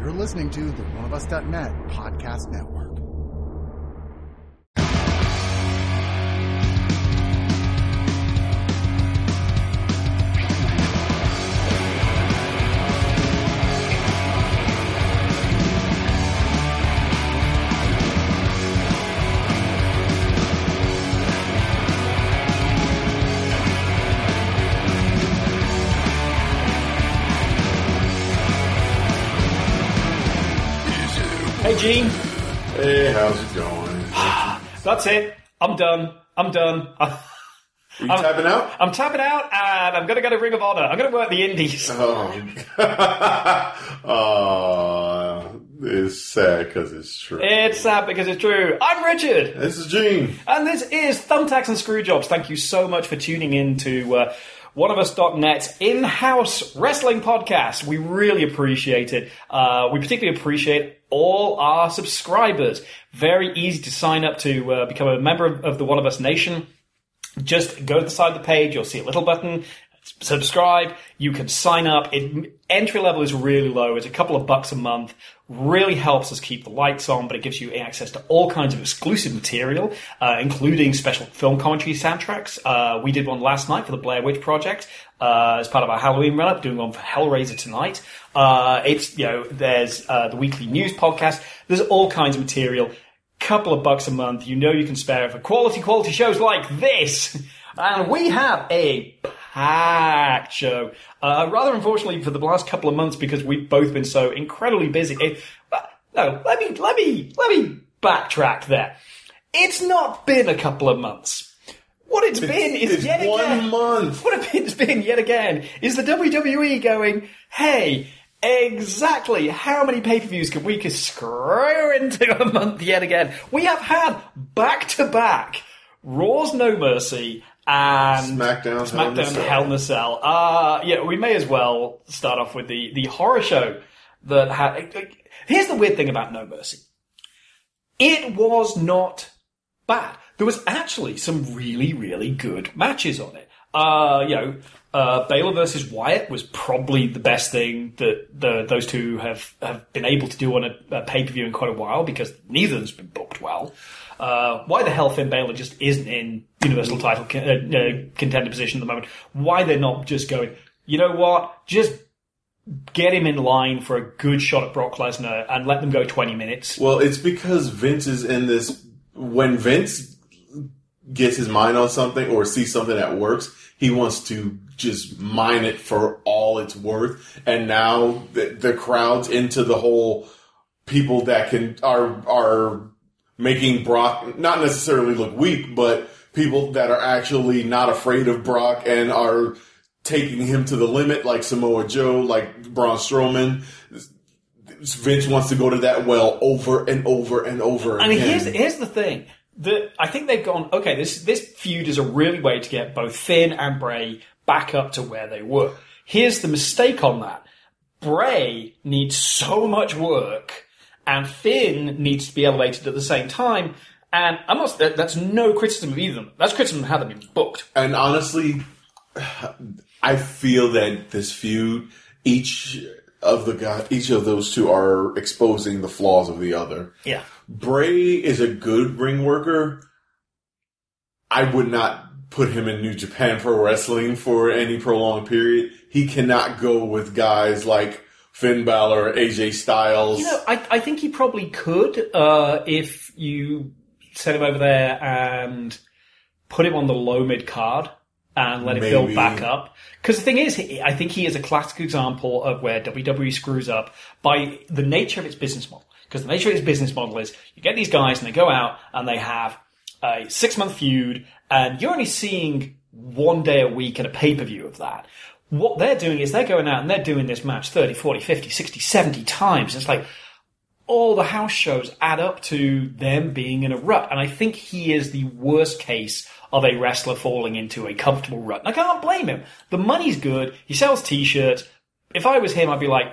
You're listening to the OneOfUs.net podcast network. Hey, Gene. Hey, how's it going? That's it. I'm done. Are you tapping out? I'm tapping out, and I'm going to go to Ring of Honor. I'm going to work the Indies. It's sad because it's true. It's sad because it's true. I'm Richard. This is Gene. And this is Thumbtacks and Screwjobs. Thank you so much for tuning in to OneOfUs.net's in-house wrestling podcast. We really appreciate it. We particularly appreciate all our subscribers. Very easy to sign up to become a member of the One of Us Nation. Just go to the side of the page. You'll see a little button. Subscribe. You can sign up. Entry level is really low. It's a couple of bucks a month. Really helps us keep the lights on, but it gives you access to all kinds of exclusive material, including special film commentary soundtracks. We did one last night for the Blair Witch Project, as part of our Halloween run-up, doing one for Hellraiser tonight. There's the weekly news podcast. There's all kinds of material. Couple of bucks a month. You know you can spare it for quality shows like this. And we have a packed show. Rather unfortunately for the last couple of months because we've both been so incredibly busy. Let me backtrack there. It's not been a couple of months. What it's been is yet again 1 month. What it's been yet again is the WWE going, hey, exactly how many pay-per-views can we screw into a month yet again? We have had back-to-back Raw's No Mercy and SmackDown Hell in a Cell. We may as well start off with the horror show that had... Here's the weird thing about No Mercy. It was not bad. There was actually some really, really good matches on it. Baylor versus Wyatt was probably the best thing that those two have been able to do on a pay-per-view in quite a while because neither of them's been booked well. Why the hell Finn Balor just isn't in Universal title contender position at the moment? Why they're not just going, you know what, just get him in line for a good shot at Brock Lesnar and let them go 20 minutes? Well, it's because Vince is in this... When Vince gets his mind on something or sees something that works, he wants to just mine it for all it's worth. And now the crowd's into the whole people that are making Brock not necessarily look weak, but people that are actually not afraid of Brock and are taking him to the limit, like Samoa Joe, like Braun Strowman. Vince wants to go to that well over and over and over again. I mean, here's the thing. I think they've gone, okay, this feud is a really way to get both Finn and Bray back up to where they were. Here's the mistake on that. Bray needs so much work, and Finn needs to be elevated at the same time. And that's no criticism of either of them. That's criticism of how they've been booked. And honestly, I feel that this feud, each of those two are exposing the flaws of the other. Yeah. Bray is a good ring worker. I would not put him in New Japan Pro Wrestling for any prolonged period. He cannot go with guys like Finn Balor, AJ Styles. I think he probably could if you set him over there and put him on the low-mid card and let it build back up. Because the thing is, I think he is a classic example of where WWE screws up by the nature of its business model. Because the nature of its business model is you get these guys and they go out and they have a 6-month feud and you're only seeing 1 day a week at a pay-per-view of that. What they're doing is they're going out and they're doing this match 30, 40, 50, 60, 70 times. It's like all the house shows add up to them being in a rut. And I think he is the worst case of a wrestler falling into a comfortable rut. And I can't blame him. The money's good. He sells T-shirts. If I was him, I'd be like,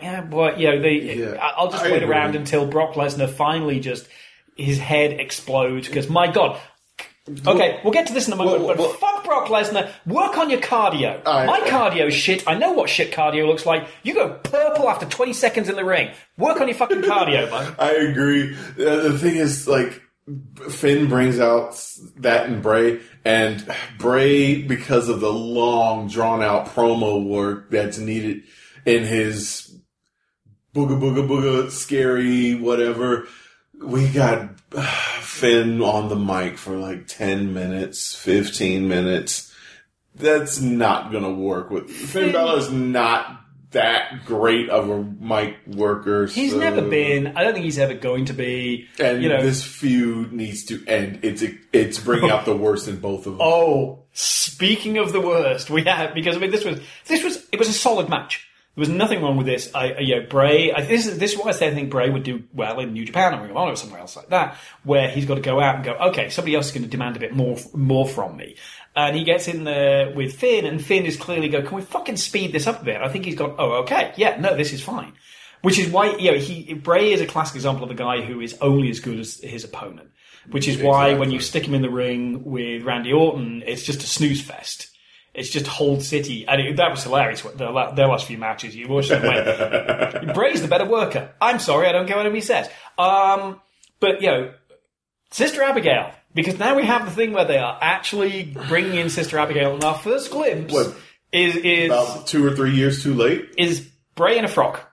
I'll just wait around until Brock Lesnar finally just, his head explodes. Because, my God, Okay, we'll get to this in a moment, but fuck Brock Lesnar. Work on your cardio. My cardio's shit. I know what shit cardio looks like. You go purple after 20 seconds in the ring. Work on your fucking cardio, bud. I agree. The thing is, like, Finn brings out that in Bray, and Bray, because of the long, drawn-out promo work that's needed in his booga booga booga scary whatever, we got Finn on the mic for like 10 minutes, 15 minutes. That's not going to work. Finn Balor's not that great of a mic worker. He's never been. I don't think he's ever going to be. And this feud needs to end. It's bringing out the worst in both of them. Oh, speaking of the worst, we have, because I mean, it was a solid match. There was nothing wrong with this. Bray. This is why I say I think Bray would do well in New Japan or Ring of Honor or somewhere else like that, where he's got to go out and go, okay, somebody else is going to demand a bit more from me. And he gets in there with Finn, and Finn is clearly going, can we fucking speed this up a bit? I think he's gone, oh, okay, yeah, no, this is fine. Which is why, Bray is a classic example of a guy who is only as good as his opponent. Which is why when you stick him in the ring with Randy Orton, it's just a snooze fest. It's just Hold City. And that was hilarious, their last few matches. You watched them when Bray's the better worker. I'm sorry, I don't care what anybody says. But, Sister Abigail. Because now we have the thing where they are actually bringing in Sister Abigail, and our first glimpse is about 2 or 3 years too late. Is Bray in a frock?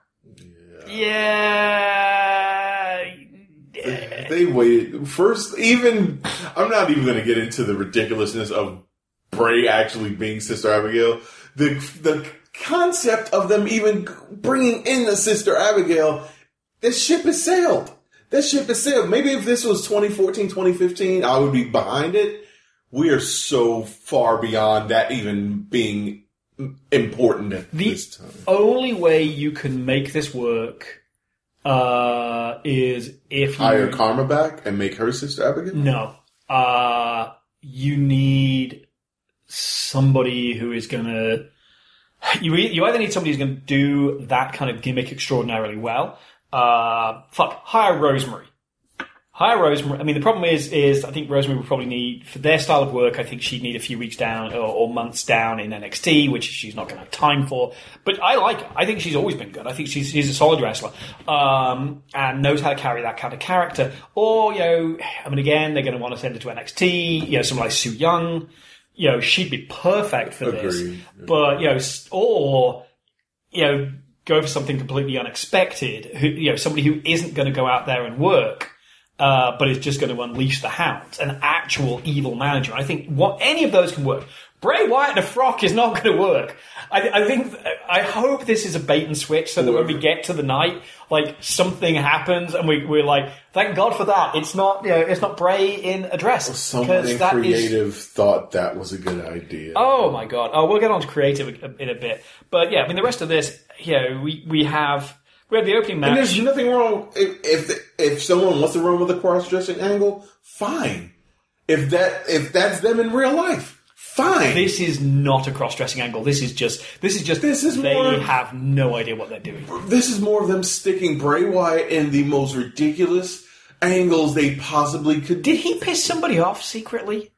Yeah. They waited first. I'm not even going to get into the ridiculousness of Bray actually being Sister Abigail. The concept of them even bringing in the Sister Abigail, this ship has sailed. That ship is sailed. Maybe if this was 2014, 2015, I would be behind it. We are so far beyond that even being important at this time. The only way you can make this work is if you hire Karma back and make her Sister Abigail? No. You need somebody who is going to... You either need somebody who's going to do that kind of gimmick extraordinarily well. Hire Rosemary. I mean, the problem is I think Rosemary would probably need, for their style of work, I think she'd need a few weeks down or months down in NXT, which she's not going to have time for. But I like her. I think she's always been good. I think she's a solid wrestler, and knows how to carry that kind of character. Or, again, they're going to want to send her to NXT, someone like Su Yung, she'd be perfect for this. But, go for something completely unexpected. Somebody who isn't going to go out there and work, but is just going to unleash the hounds. An actual evil manager. I think any of those can work. Bray Wyatt in a frock is not going to work. I hope this is a bait and switch so that when we get to the night, something happens and we're like, thank God for that. It's not, it's not Bray in a dress. Well, someone creative thought that was a good idea. Oh my God. Oh, we'll get on to creative in a bit. But yeah, the rest of this, we have the opening match. And there's nothing wrong if someone wants to run with a cross-dressing angle, fine. If that's them in real life. Fine. This is not a cross-dressing angle. They have no idea what they're doing. This is more of them sticking Bray Wyatt in the most ridiculous angles they possibly could. Did he piss somebody off secretly?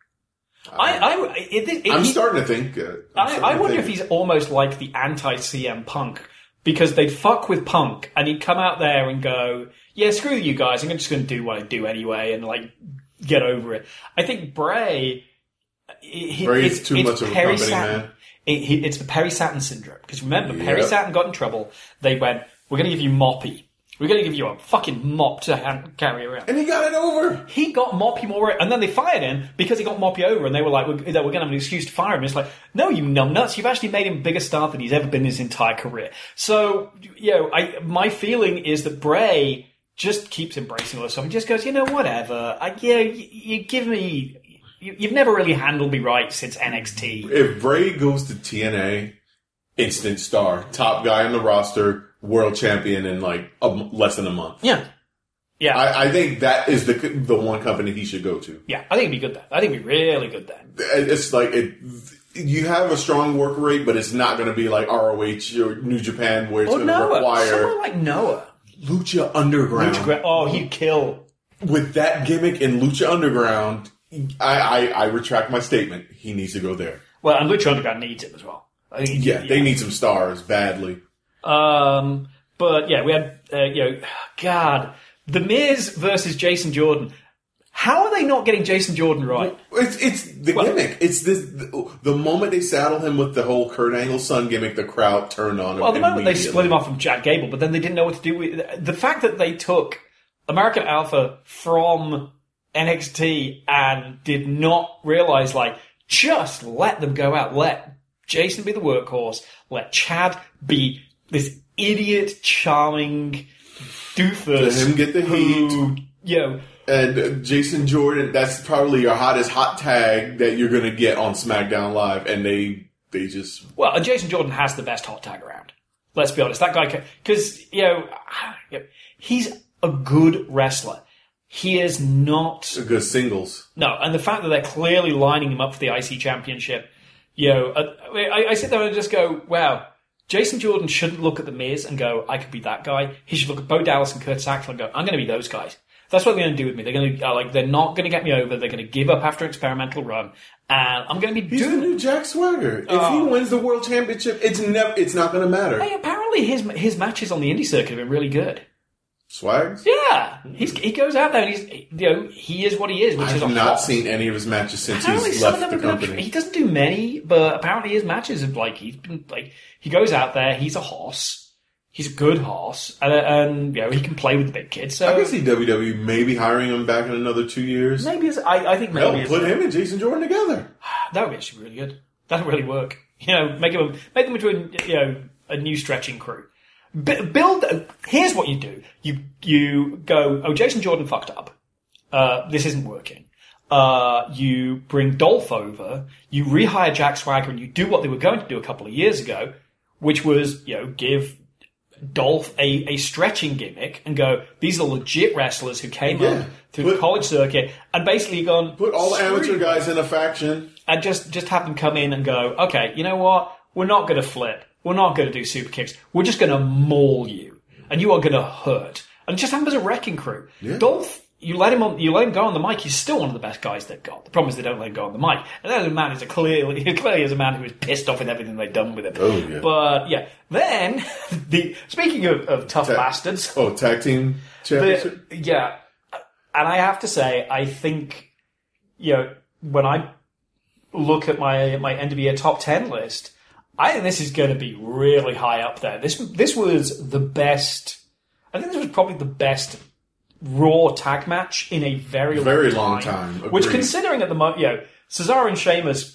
I'm starting to think. I wonder if he's almost like the anti-CM Punk, because they'd fuck with Punk and he'd come out there and go, yeah, screw you guys. I'm just going to do what I do anyway and get over it. I think Bray... Bray's too much of a company man. It's the Perry Saturn syndrome. Because remember, Perry Saturn got in trouble. They went, we're going to give you Moppy. We're going to give you a fucking mop to carry around. And he got it over. He got Moppy more... And then they fired him because he got Moppy over. And they were like, we're going to have an excuse to fire him. It's like, no, you numbnuts. You've actually made him a bigger star than he's ever been in his entire career. So, my feeling is that Bray just keeps embracing all this stuff and just goes, whatever. You give me... You've never really handled me right since NXT. If Bray goes to TNA, instant star, top guy on the roster, world champion in less than a month. Yeah. I think that is the one company he should go to. Yeah, I think it'd be good then. I think it'd be really good then. It's you have a strong work rate, but it's not going to be like ROH or New Japan where it's going to require... Someone like Noah. Lucha Underground. Oh, he'd kill. With that gimmick in Lucha Underground... I retract my statement. He needs to go there. Well, and Lucha Underground needs him as well. They need some stars badly. But yeah, we had, God, The Miz versus Jason Jordan. How are they not getting Jason Jordan right? It's the gimmick. It's this. The moment they saddle him with the whole Kurt Angle's son gimmick, the crowd turned on him. Well, the moment they split him off from Chad Gable, but then they didn't know what to do with the fact that they took American Alpha from NXT and did not realize, just let them go out. Let Jason be the workhorse. Let Chad be this idiot, charming doofus. Let him get the heat. And Jason Jordan, that's probably your hottest hot tag that you're going to get on SmackDown Live. And they just... Well, and Jason Jordan has the best hot tag around. Let's be honest. That guy... Because, he's a good wrestler. He is not... A good singles. No, and the fact that they're clearly lining him up for the IC Championship, I sit there and just go, wow, Jason Jordan shouldn't look at The Miz and go, I could be that guy. He should look at Bo Dallas and Kurt Saxon and go, I'm going to be those guys. That's what they're going to do with me. They're going to they're not going to get me over. They're going to give up after an experimental run, and I'm going to be. He's the new Jack Swagger. If he wins the world championship, it's not going to matter. Hey, apparently his matches on the indie circuit have been really good. Swags? Yeah, he goes out there and he is what he is. Which I've not seen any of his matches since he's left the company. He doesn't do many, but apparently his matches have he goes out there. He's a horse. He's a good horse, and he can play with the big kids. So I can see WWE maybe hiring him back in another 2 years. Maybe I think maybe they'll put him and Jason Jordan together. That would be actually really good. That would really work. Make them into a new stretching crew. Build. Here's what you do. You go. Oh, Jason Jordan fucked up. This isn't working. You bring Dolph over. You rehire Jack Swagger, and you do what they were going to do a couple of years ago, which was give Dolph a stretching gimmick and go, these are legit wrestlers who came up through the college circuit and basically gone... Put all the amateur guys in a faction. And just have them come in and go, okay, you know what? We're not going to flip. We're not going to do super kicks. We're just going to maul you. And you are going to hurt. And just have him as a wrecking crew. Yeah. Dolph, you let him go on the mic, he's still one of the best guys they've got. The problem is they don't let him go on the mic. And then the man is clearly is a man who is pissed off with everything they've done with him. Oh, yeah. But, then, speaking of tough bastards... Oh, tag team championship? And I have to say, I think, when I look at my end of year top 10 list, I think this is going to be really high up there. This was the best... I think this was probably the best Raw tag match in a very long time. Agreed. Which, considering at the moment, Cesaro and Sheamus,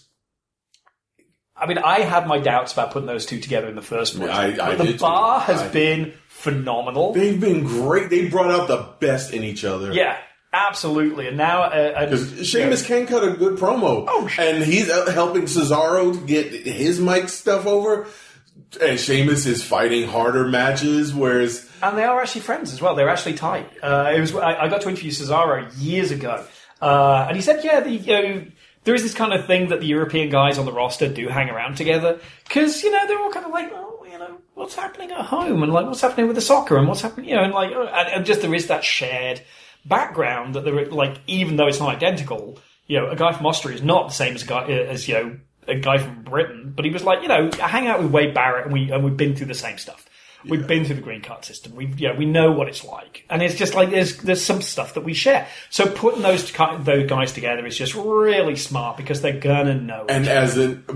I mean, I had my doubts about putting those two together in the first place. The bar has been phenomenal. They've been great. They brought out the best in each other. Yeah, absolutely. And now... Because Sheamus can cut a good promo. Oh, and he's helping Cesaro to get his mic stuff over. And Sheamus is fighting harder matches, whereas... And they are actually friends as well. They're actually tight. I got to interview Cesaro years ago. And he said, there is this kind of thing that the European guys on the roster do hang around together. Because, they're all kind of like, what's happening at home? And what's happening with the soccer? And what's happening, and just there is that shared background that there, even though it's not identical, a guy from Austria is not the same as a guy from Britain, but he was I hang out with Wade Barrett and we've been through the same stuff. We've been through the green card system. We know what it's like, and it's just there's some stuff that we share. So putting those guys together is just really smart because they're gonna know. And as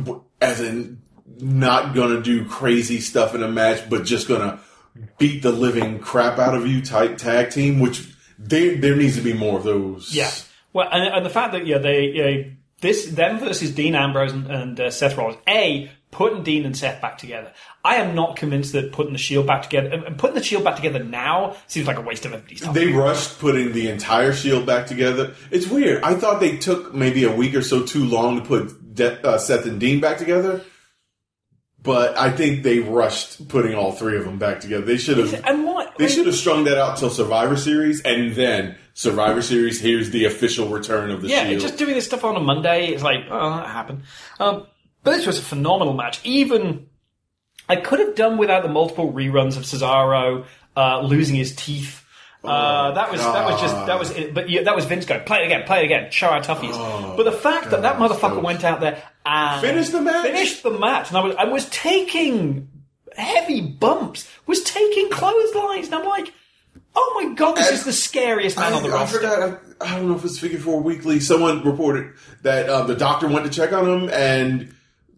in not gonna do crazy stuff in a match, but just gonna beat the living crap out of you type tag team, which there needs to be more of those. Yeah. Well, and the fact that them versus Dean Ambrose and Seth Rollins, putting Dean and Seth back together. I am not convinced that putting the Shield back together, and putting the Shield back together now seems like a waste of everybody's time. They rushed putting the entire Shield back together. It's weird. I thought they took maybe a week or so too long to put Seth and Dean back together. But I think they rushed putting all three of them back together. They should have. And what? They should have strung that out till Survivor Series, and then Survivor Series. Here's the official return of the Shield. Yeah, just doing this stuff on a Monday. It's like, that happened. But this was a phenomenal match. Even I could have done without the multiple reruns of Cesaro losing his teeth That was it. But yeah, that was Vince going, play it again, show how tough he is. But the fact that motherfucker went out there and finished the match, and I was taking heavy bumps, was taking clotheslines, and I'm like, oh my god, this is the scariest man on the roster. I don't know if it's Figure 4 Weekly. Someone reported that the doctor went to check on him, and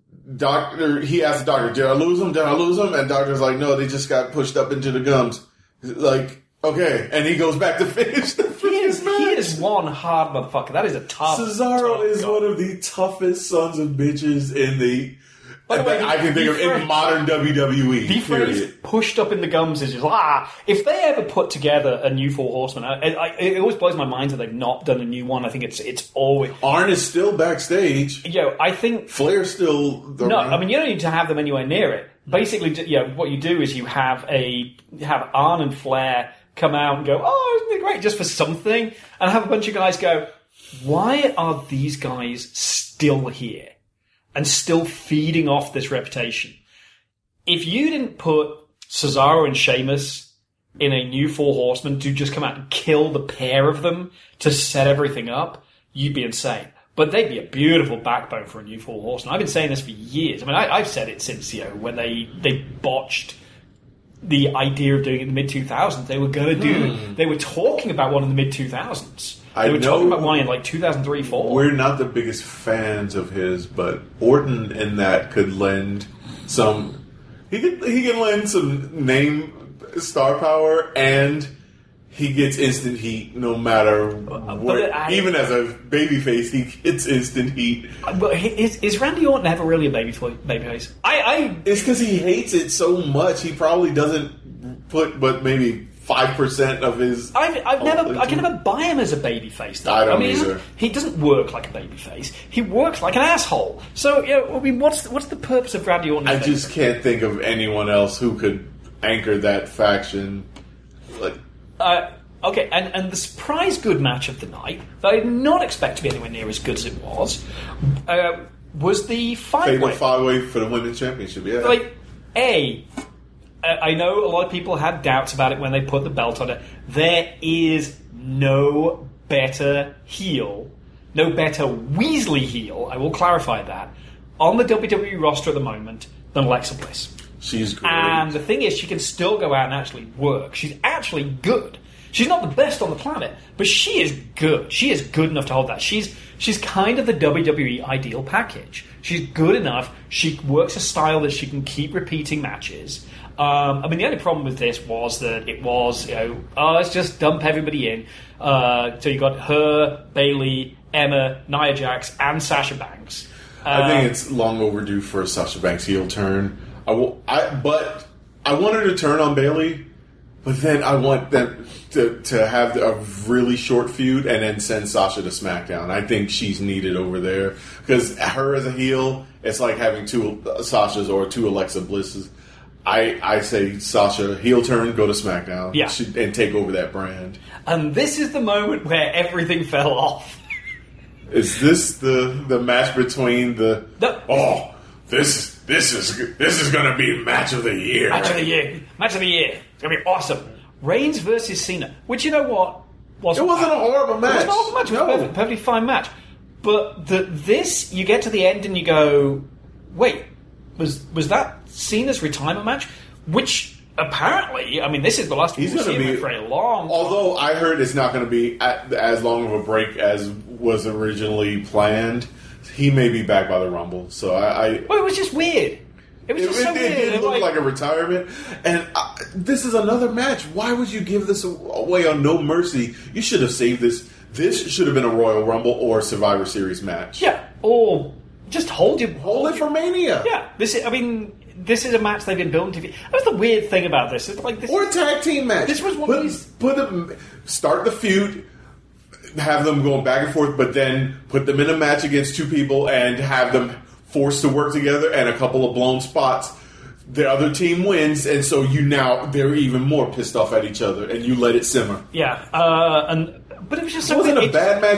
he asked the doctor, "Did I lose him? Did I lose him?" And the doctor's like, "No, they just got pushed up into the gums." Like, okay, and he goes back to finish the match. He is one hard motherfucker. That is a tough. Cesaro is one of the toughest sons of bitches in the. By the way, I can think of in modern WWE. The phrase "pushed up in the gums" is just if they ever put together a new Four Horsemen, it always blows my mind that they've not done a new one. I think it's always Arn is still backstage. I think Flair's still no. I mean, you don't need to have them anywhere near it. Basically, what you do is you have Arn and Flair come out and go, "Oh, isn't it great?" just for something, and have a bunch of guys go, "Why are these guys still here?" and still feeding off this reputation. If you didn't put Cesaro and Sheamus in a new Four Horsemen to just come out and kill the pair of them to set everything up, you'd be insane. But they'd be a beautiful backbone for a new Four Horsemen. I've been saying this for years. I mean, I've said it since, when they botched the idea of doing it in the mid-2000s. They were going to do it. They were talking about one in the mid-2000s. They were talking about one in like 2003-04. We're not the biggest fans of his, but Orton in that could lend some. He can lend some name star power, and he gets instant heat no matter what. Even as a babyface, he gets instant heat. But is Randy Orton ever really a babyface? It's because he hates it so much. He probably doesn't put, but maybe 5% of his. I can never buy him as a babyface. Though. I don't either. He doesn't work like a babyface. He works like an asshole. So what's the purpose of Randy Orton? I just can't think of anyone else who could anchor that faction. Like, okay, and the surprise good match of the night that I did not expect to be anywhere near as good as it was the five-way. Five-way for the women's championship. Yeah. Like, I know a lot of people had doubts about it when they put the belt on it. There is no better heel, no better Weasley heel, I will clarify that, on the WWE roster at the moment than Alexa Bliss. She's great. And the thing is, she can still go out and actually work. She's actually good. She's not the best on the planet, but she is good. She is good enough to hold that. She's kind of the WWE ideal package. She's good enough. She works a style that she can keep repeating matches. I mean, the only problem with this was that it was, let's just dump everybody in. So you got her, Bayley, Emma, Nia Jax, and Sasha Banks. I think it's long overdue for a Sasha Banks heel turn. But I want her to turn on Bayley, but then I want them to have a really short feud and then send Sasha to SmackDown. I think she's needed over there because her as a heel, it's like having two Sashas or two Alexa Blisses. I say Sasha, heel turn, go to SmackDown, and take over that brand. And this is the moment where everything fell off. Is this the match between the? This is going to be match of the year. Match of the year. It's going to be awesome. Reigns versus Cena, which, you know what? It wasn't a horrible match. It wasn't a horrible match. It was a perfectly fine match. But this, you get to the end and you go, wait, was that Cena's retirement match? Which apparently, I mean, this is the last time we've seen him for a long time. Although I heard it's not going to be as long of a break as was originally planned. He may be back by the Rumble. So well, it was just weird. It was just so weird. It did look like a retirement. And this is another match. Why would you give this away on No Mercy? You should have saved this. This should have been a Royal Rumble or Survivor Series match. Yeah, or just hold it for Mania. Yeah, this is a match they've been building to. That's the weird thing about this. It's like this, or a tag team match. This was one of these. Start the feud, have them going back and forth, but then put them in a match against two people and have them forced to work together and a couple of blown spots. The other team wins, and so they're even more pissed off at each other, and you let it simmer. Yeah, but it was just so. It wasn't a bad match.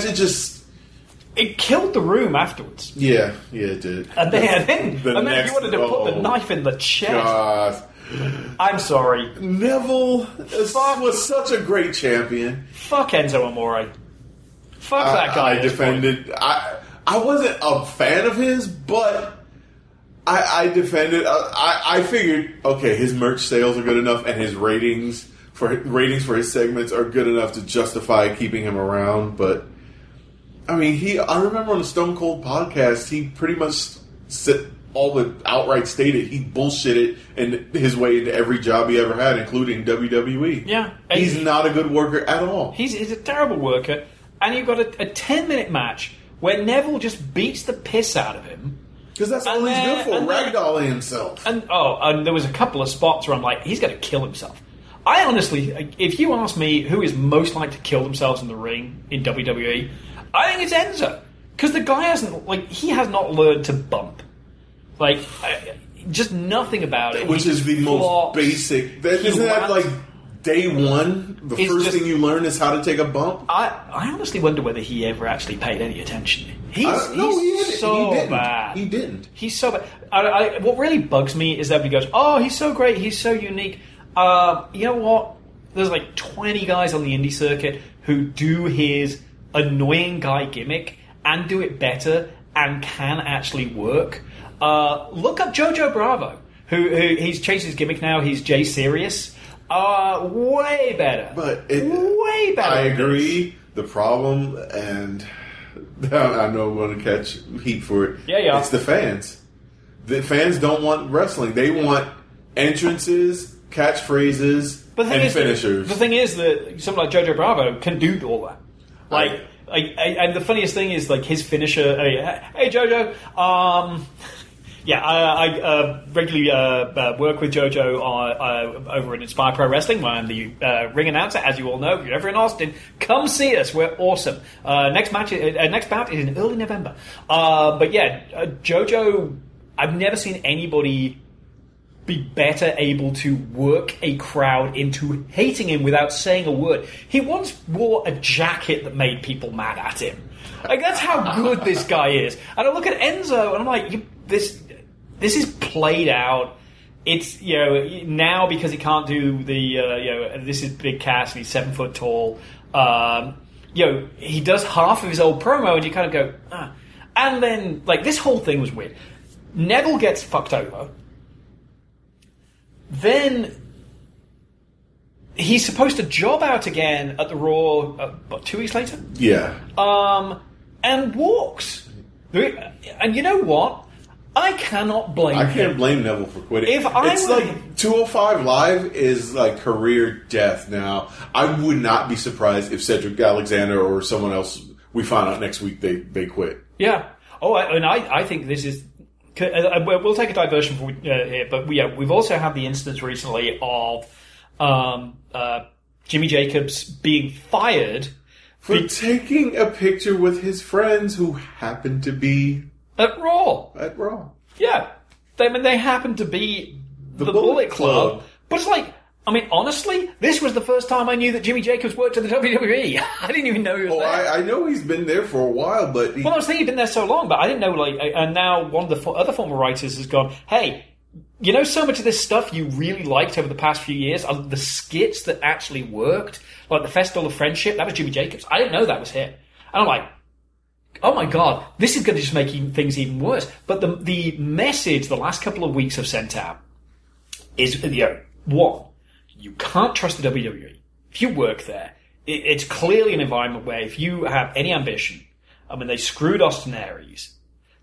It killed the room afterwards. Yeah, it did. And then you wanted to put the knife in the chest. I'm sorry. Neville was such a great champion. Fuck Enzo Amore. Fuck that guy. I defended. I wasn't a fan of his, but I defended. I figured, okay, his merch sales are good enough, and his ratings for his segments are good enough to justify keeping him around. But I mean, I remember on the Stone Cold podcast, he pretty much outright stated he bullshitted in his way into every job he ever had, including WWE. Yeah, he's not a good worker at all. He's a terrible worker, and you've got a 10-minute match where Neville just beats the piss out of him. Because that's all he's good for, ragdolling himself. And there was a couple of spots where I'm like, he's going to kill himself. I honestly, if you ask me who is most likely to kill themselves in the ring in WWE, I think it's Enzo. Because the guy he has not learned to bump. Just nothing about it. Which is the most basic. Isn't that like day one? The first thing you learn is how to take a bump? I honestly wonder whether he ever actually paid any attention. He's so bad. He didn't. He's so bad. What really bugs me is that he goes, oh, he's so great, he's so unique. You know what? There's like 20 guys on the indie circuit who do his annoying guy gimmick and do it better and can actually work. Look up Jojo Bravo, who he's changed his gimmick now. He's Jay Serious. Way better. Way better. I agree. The problem, and I know I'm going to catch heat for it. Yeah. It's the fans. The fans don't want wrestling. They want entrances, catchphrases, and finishers. The thing is that someone like Jojo Bravo can do all that. And the funniest thing is his finisher. Hey Jojo. I regularly work with JoJo over at Inspire Pro Wrestling, where I'm the ring announcer. As you all know, if you're ever in Austin, come see us. We're awesome. Next bout is in early November. JoJo, I've never seen anybody be better able to work a crowd into hating him without saying a word. He once wore a jacket that made people mad at him. That's how good this guy is. And I look at Enzo and I'm like, this is played out. It's, now because he can't do the, this is Big Cass and he's 7 foot tall. He does half of his old promo and you kind of go, ah. And then, this whole thing was weird. Neville gets fucked over. Then he's supposed to job out again at the Raw, 2 weeks later? Yeah. And walks. And you know what? I cannot blame him. I can't blame Neville for quitting. It's like 205 Live is like career death now. I would not be surprised if Cedric Alexander or someone else we find out next week they quit. Yeah. I think this is... We'll take a diversion from here, but we've also had the instance recently of Jimmy Jacobs being fired for taking a picture with his friends who happened to be at Raw. Yeah, they happened to be the Bullet Club. But it's honestly, this was the first time I knew that Jimmy Jacobs worked at the WWE. I didn't even know he was there. I know he's been there for a while, but... I was thinking he'd been there so long, but I didn't know, and now one of the other former writers has gone, hey, so much of this stuff you really liked over the past few years, the skits that actually worked, like the Festival of Friendship, that was Jimmy Jacobs. I didn't know that was him. And I'm like, oh my god, this is going to just make things even worse. But the message the last couple of weeks have sent out is, one, you can't trust the WWE. If you work there, it's clearly an environment where if you have any ambition, they screwed Austin Aries.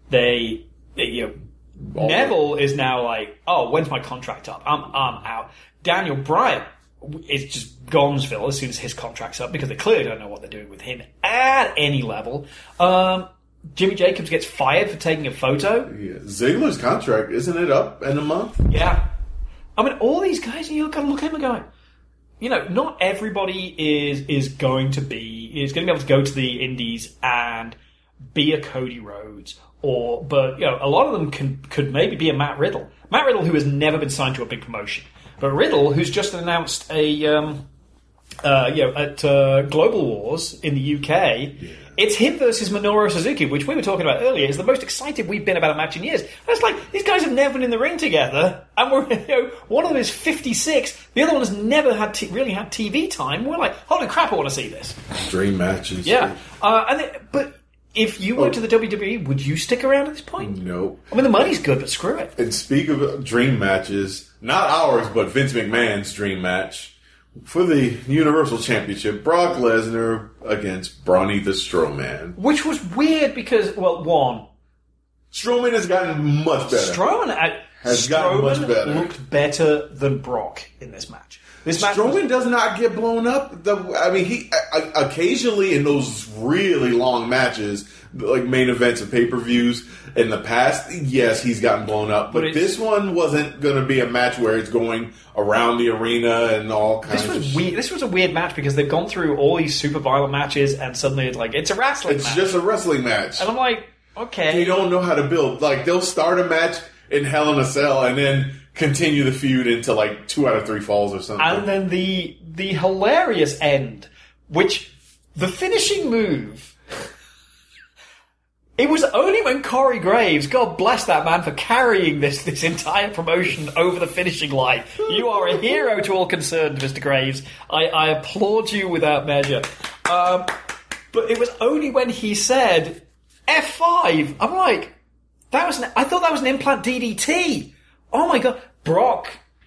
Neville is now like, oh, when's my contract up? I'm out. Daniel Bryan is just Gonzville as soon as his contract's up because they clearly don't know what they're doing with him at any level. Jimmy Jacobs gets fired for taking a photo. Yeah. Ziggler's contract, isn't it up in a month? Yeah. All these guys, you got to look at them and go, not everybody is going to be able to go to the indies and be a Cody Rhodes but a lot of them could maybe be a Matt Riddle. Matt Riddle, who has never been signed to a big promotion. But Riddle, who's just announced a at Global Wars in the UK, it's him versus Minoru Suzuki, which we were talking about earlier, is the most excited we've been about a match in years. And it's like, these guys have never been in the ring together, and one of them is 56, the other one has never really had TV time. We're like, holy crap, I want to see this. Dream matches. Yeah. But if you went to the WWE, would you stick around at this point? No. I mean, the money's good, but screw it. And speak of dream matches, not ours, but Vince McMahon's dream match. For the Universal Championship, Brock Lesnar against Braun Strowman. Which was weird because, well, one, Strowman has gotten much better. Strowman looked better than Brock in this match. Strowman does not get blown up. He occasionally in those really long matches, like main events of pay-per-views in the past, yes, he's gotten blown up. But this one wasn't going to be a match where it's going around the arena and all kinds of shit. This was a weird match because they've gone through all these super violent matches and suddenly it's a wrestling match. It's just a wrestling match. And I'm like, okay. They don't know how to build. Like, they'll start a match in Hell in a Cell and then continue the feud into like 2 out of 3 falls or something. And then the hilarious end, which the finishing move, it was only when Corey Graves, God bless that man for carrying this entire promotion over the finishing line. You are a hero to all concerned, Mr. Graves. I applaud you without measure. But it was only when he said F5. I'm like, I thought that was an implant DDT. Oh my God. Brock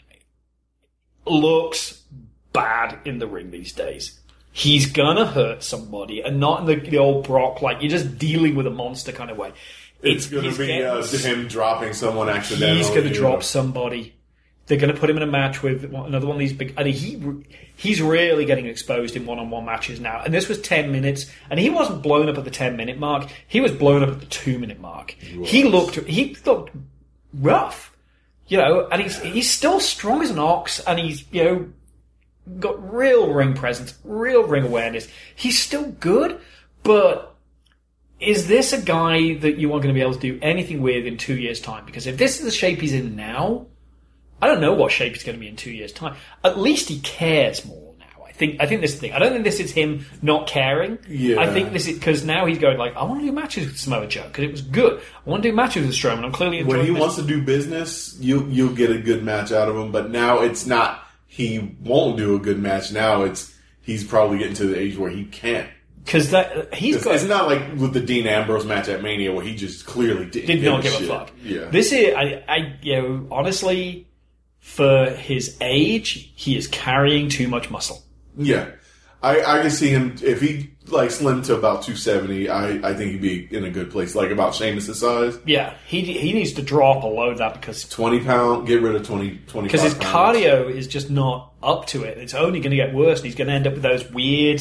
looks bad in the ring these days. He's gonna hurt somebody, and not in the old Brock, like, you're just dealing with a monster kind of way. It's gonna be him dropping someone accidentally. He's gonna drop somebody. They're gonna put him in a match with another one of these big... And he's really getting exposed in one-on-one matches now. And this was 10 minutes, and he wasn't blown up at the 10-minute mark. He was blown up at the 2-minute mark. He looked rough. And he's still strong as an ox, and he's, got real ring presence, real ring awareness. He's still good, but is this a guy that you are going to be able to do anything with in 2 years' time? Because if this is the shape he's in now, I don't know what shape he's going to be in 2 years' time. At least he cares more now. I think this is the thing. I don't think this is him not caring. Yeah. I think this is because now he's going like, I want to do matches with Samoa Joe because it was good. I want to do matches with Strowman. I'm clearly enjoying When he wants to do business, you'll get a good match out of him. But now it's not. He won't do a good match now. He's probably getting to the age where he can't. Because it's not like with the Dean Ambrose match at Mania where he just clearly did not give a fuck. Yeah. This is honestly, for his age, he is carrying too much muscle. Yeah, I can see him if he slim to about 270. I think he'd be in a good place, like about Sheamus' size. Yeah, he needs to drop below that because 20 pound, get rid of 25 because his cardio is just not up to it. It's only going to get worse, and he's going to end up with those weird,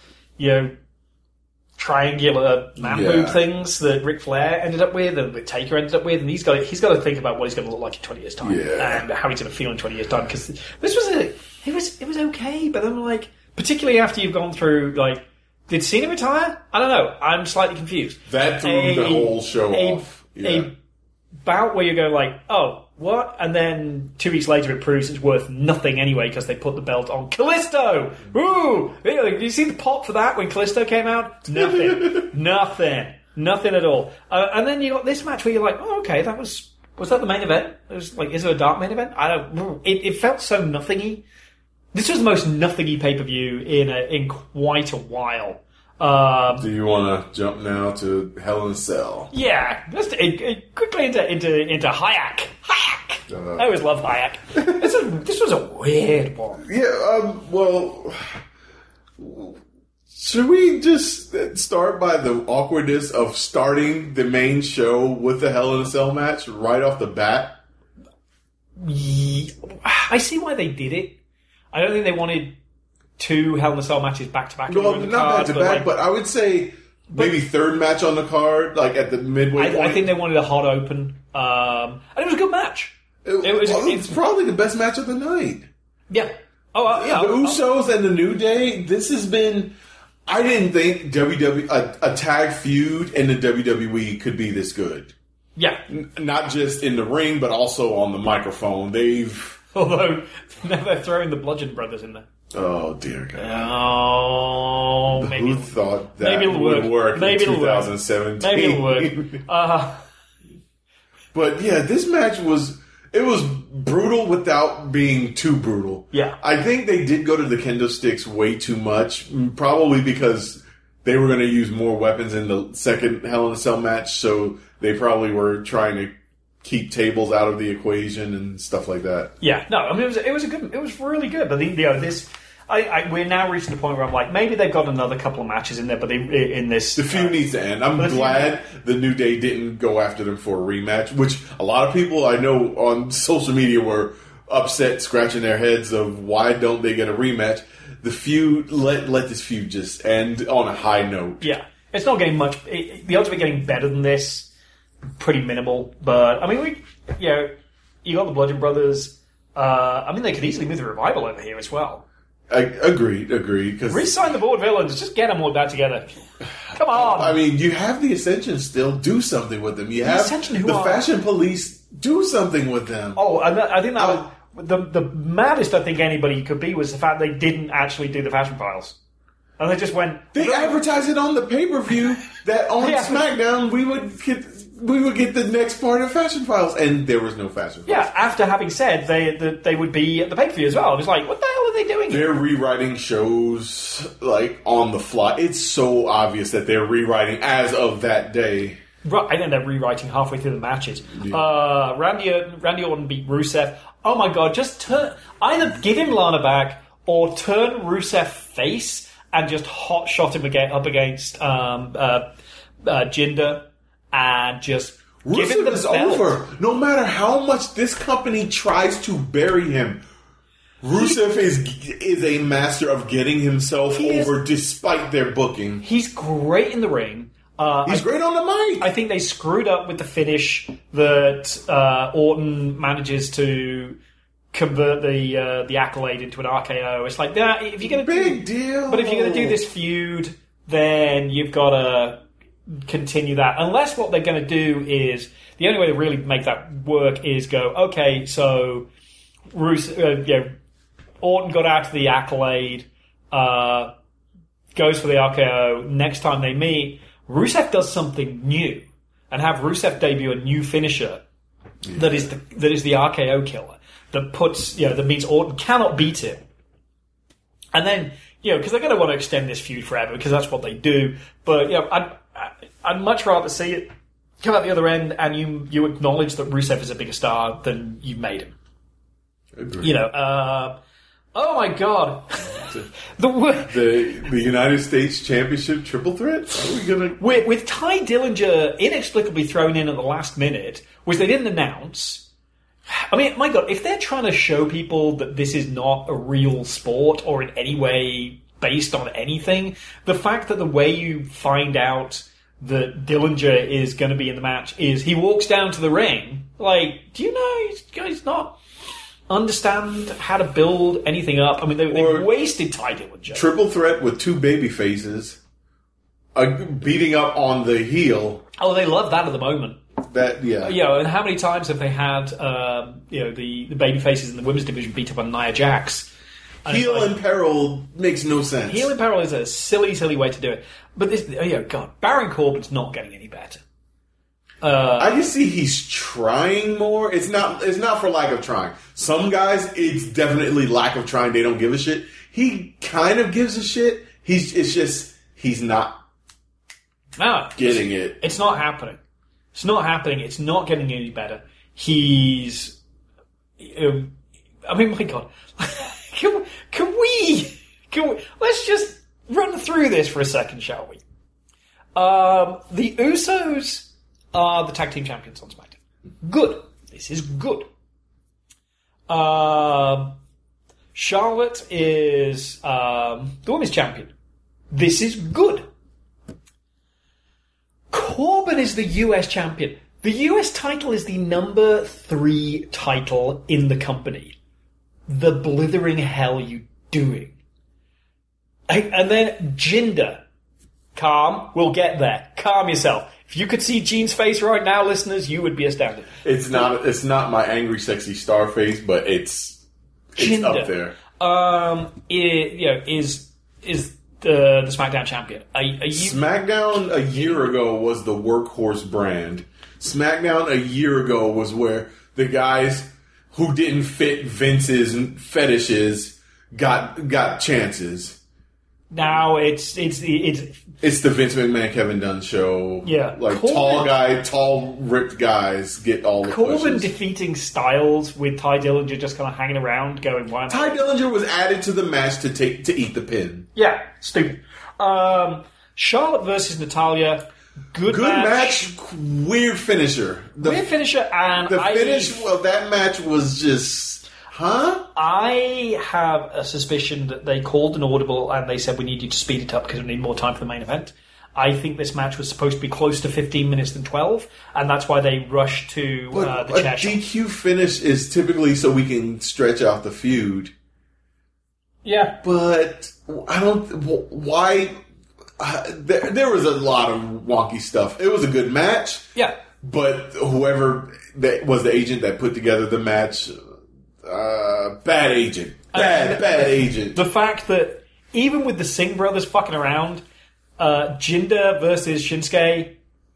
triangular man boob things that Ric Flair ended up with, and that Taker ended up with, and he's got to think about what he's going to look like in 20 years' time, and how he's going to feel in 20 years' time. Because this was it was okay, but then particularly after you've gone through did Cena retire? I don't know. I'm slightly confused. That threw the whole show off. A bout where you go oh, what? And then 2 weeks later it proves it's worth nothing anyway because they put the belt on Kalisto. Ooh! Did you see the pop for that when Kalisto came out? Nothing. Nothing at all. And then you got this match where you're like, oh, okay, was that the main event? It was is it a dark main event? I don't. It felt so nothingy. This was the most nothingy pay-per-view in quite a while. Do you want to jump now to Hell in a Cell? Yeah, just quickly into Hayek. I always love Hayek. This was a weird one. Yeah. Well, should we just start by the awkwardness of starting the main show with the Hell in a Cell match right off the bat? Yeah, I see why they did it. I don't think they wanted 2 Hell in a Cell matches back to back. No, not back to back, but I would say maybe third match on the card, at the midway point. I think they wanted a hot open, and it was a good match. It's probably the best match of the night. Yeah. The Usos and the New Day. This has been. I didn't think a tag feud in the WWE could be this good. Yeah, not just in the ring, but also on the microphone. Although now they're throwing the Bludgeon Brothers in there. Oh, dear God. Oh, maybe. Who thought that maybe would work maybe in 2017? Maybe it would. But yeah, this match was brutal without being too brutal. Yeah. I think they did go to the kendo sticks way too much, probably because they were going to use more weapons in the second Hell in a Cell match, so they probably were trying to keep tables out of the equation and stuff like that. Yeah, no, I mean it was really good. But we're now reaching the point where I'm like, maybe they've got another couple of matches in there, but the feud needs to end. I'm glad the New Day didn't go after them for a rematch, which a lot of people I know on social media were upset, scratching their heads of why don't they get a rematch. The feud, let this feud just end on a high note. Yeah, it's not getting much. The odds of it getting better than this, pretty minimal. But I mean, you got the Bludgeon Brothers. I mean, they could easily move the Revival over here as well. Agreed. Re-sign the board villains. Just get them all back together. Come on. I mean, you have the Ascension still. Do something with them. You have the Fashion Police. Do something with them. Oh, I think that was the maddest I think anybody could be was the fact they didn't actually do the Fashion Files. And they just went... They advertised it on the pay-per-view that on SmackDown we would get the next part of Fashion Files, and there was no Fashion Files. Yeah, after having said they would be at the pay-per-view as well. It was like, what the hell are they doing? They're rewriting shows, like, on the fly. It's so obvious that they're rewriting as of that day. Right, I think they're rewriting halfway through the matches. Yeah. Randy Orton beat Rusev. Oh my god, just either give him Lana back or turn Rusev face and just hot shot him up against Jinder and just give him the Rusev is belt. over. No matter how much this company tries to bury him, Rusev is a master of getting himself over despite their booking. He's great in the ring. He's great on the mic. I think they screwed up with the finish that Orton manages to convert the Accolade into an RKO. It's like that. If you're going deal. But if you're going to do this feud, then you've got to continue that. Unless what they're going to do is the only way to really make that work is go, okay, so Orton got out to the Accolade, goes for the RKO. Next time they meet, Rusev does something new and have Rusev debut a new finisher that is the RKO killer that means Orton cannot beat him. And then, because they're going to want to extend this feud forever because that's what they do. But, I'd much rather see it come out the other end and you acknowledge that Rusev is a bigger star than you've made him. Agreed. Oh my god. The United States Championship triple threat? Are we gonna with Ty Dillinger inexplicably thrown in at the last minute, which they didn't announce. I mean, my god, if they're trying to show people that this is not a real sport or in any way based on anything, the fact that the way you find out that Dillinger is going to be in the match is he walks down to the ring. Like, do you know these guys not understand how to build anything up? I mean, they wasted Ty Dillinger. Triple threat with two baby faces beating up on the heel. Oh, they love that at the moment. That and how many times have they had the baby faces in the women's division beat up on Nia Jax? Heel in peril makes no sense. Heel in peril is a silly, silly way to do it. But this, God, Baron Corbin's not getting any better. I can see he's trying more. It's not for lack of trying. Some guys, it's definitely lack of trying. They don't give a shit. He kind of gives a shit. He's not getting it. It's not happening. It's not happening. It's not getting any better. He's... I mean, my God. Can we... Let's just run through this for a second, shall we? The Usos are the tag team champions on SmackDown. Good. This is good. Charlotte is the women's champion. This is good. Corbin is the US champion. The US title is the number 3 title in the company. The blithering hell you doing? And then Jinder. Calm. We'll get there. Calm yourself. If you could see Gene's face right now, listeners, you would be astounded. It's not my angry, sexy star face, but it's Jinder. up there. is the SmackDown champion. Are you... SmackDown a year ago was the workhorse brand. SmackDown a year ago was where the guys who didn't fit Vince's fetishes got chances. Now it's the Vince McMahon Kevin Dunn show. Yeah, like tall ripped guys get all the Corbin pushes. defeating Styles with Ty Dillinger just kind of hanging around, going, "Why?" Ty Dillinger was added to the match to eat the pin. Yeah, stupid. Charlotte versus Natalia. Good match. Weird finisher. Weird finisher, and the finish of that match was just. Huh? I have a suspicion that they called an audible and they said we need you to speed it up because we need more time for the main event. I think this match was supposed to be close to 15 minutes than 12, and that's why they rushed to the chair shot. A DQ finish is typically so we can stretch out the feud. Yeah. But I don't... Why... there was a lot of wonky stuff. It was a good match. Yeah. But whoever that was the agent that put together the match... bad agent. Bad agent. The fact that even with the Singh brothers fucking around, Jinder versus Shinsuke,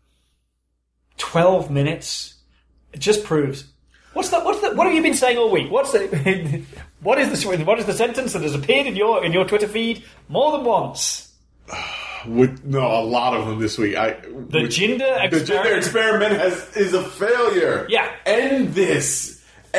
12 minutes, it just proves. What have you been saying all week? What is the sentence that has appeared in your Twitter feed more than once? A lot of them this week. The Jinder experiment is a failure. Yeah. End this.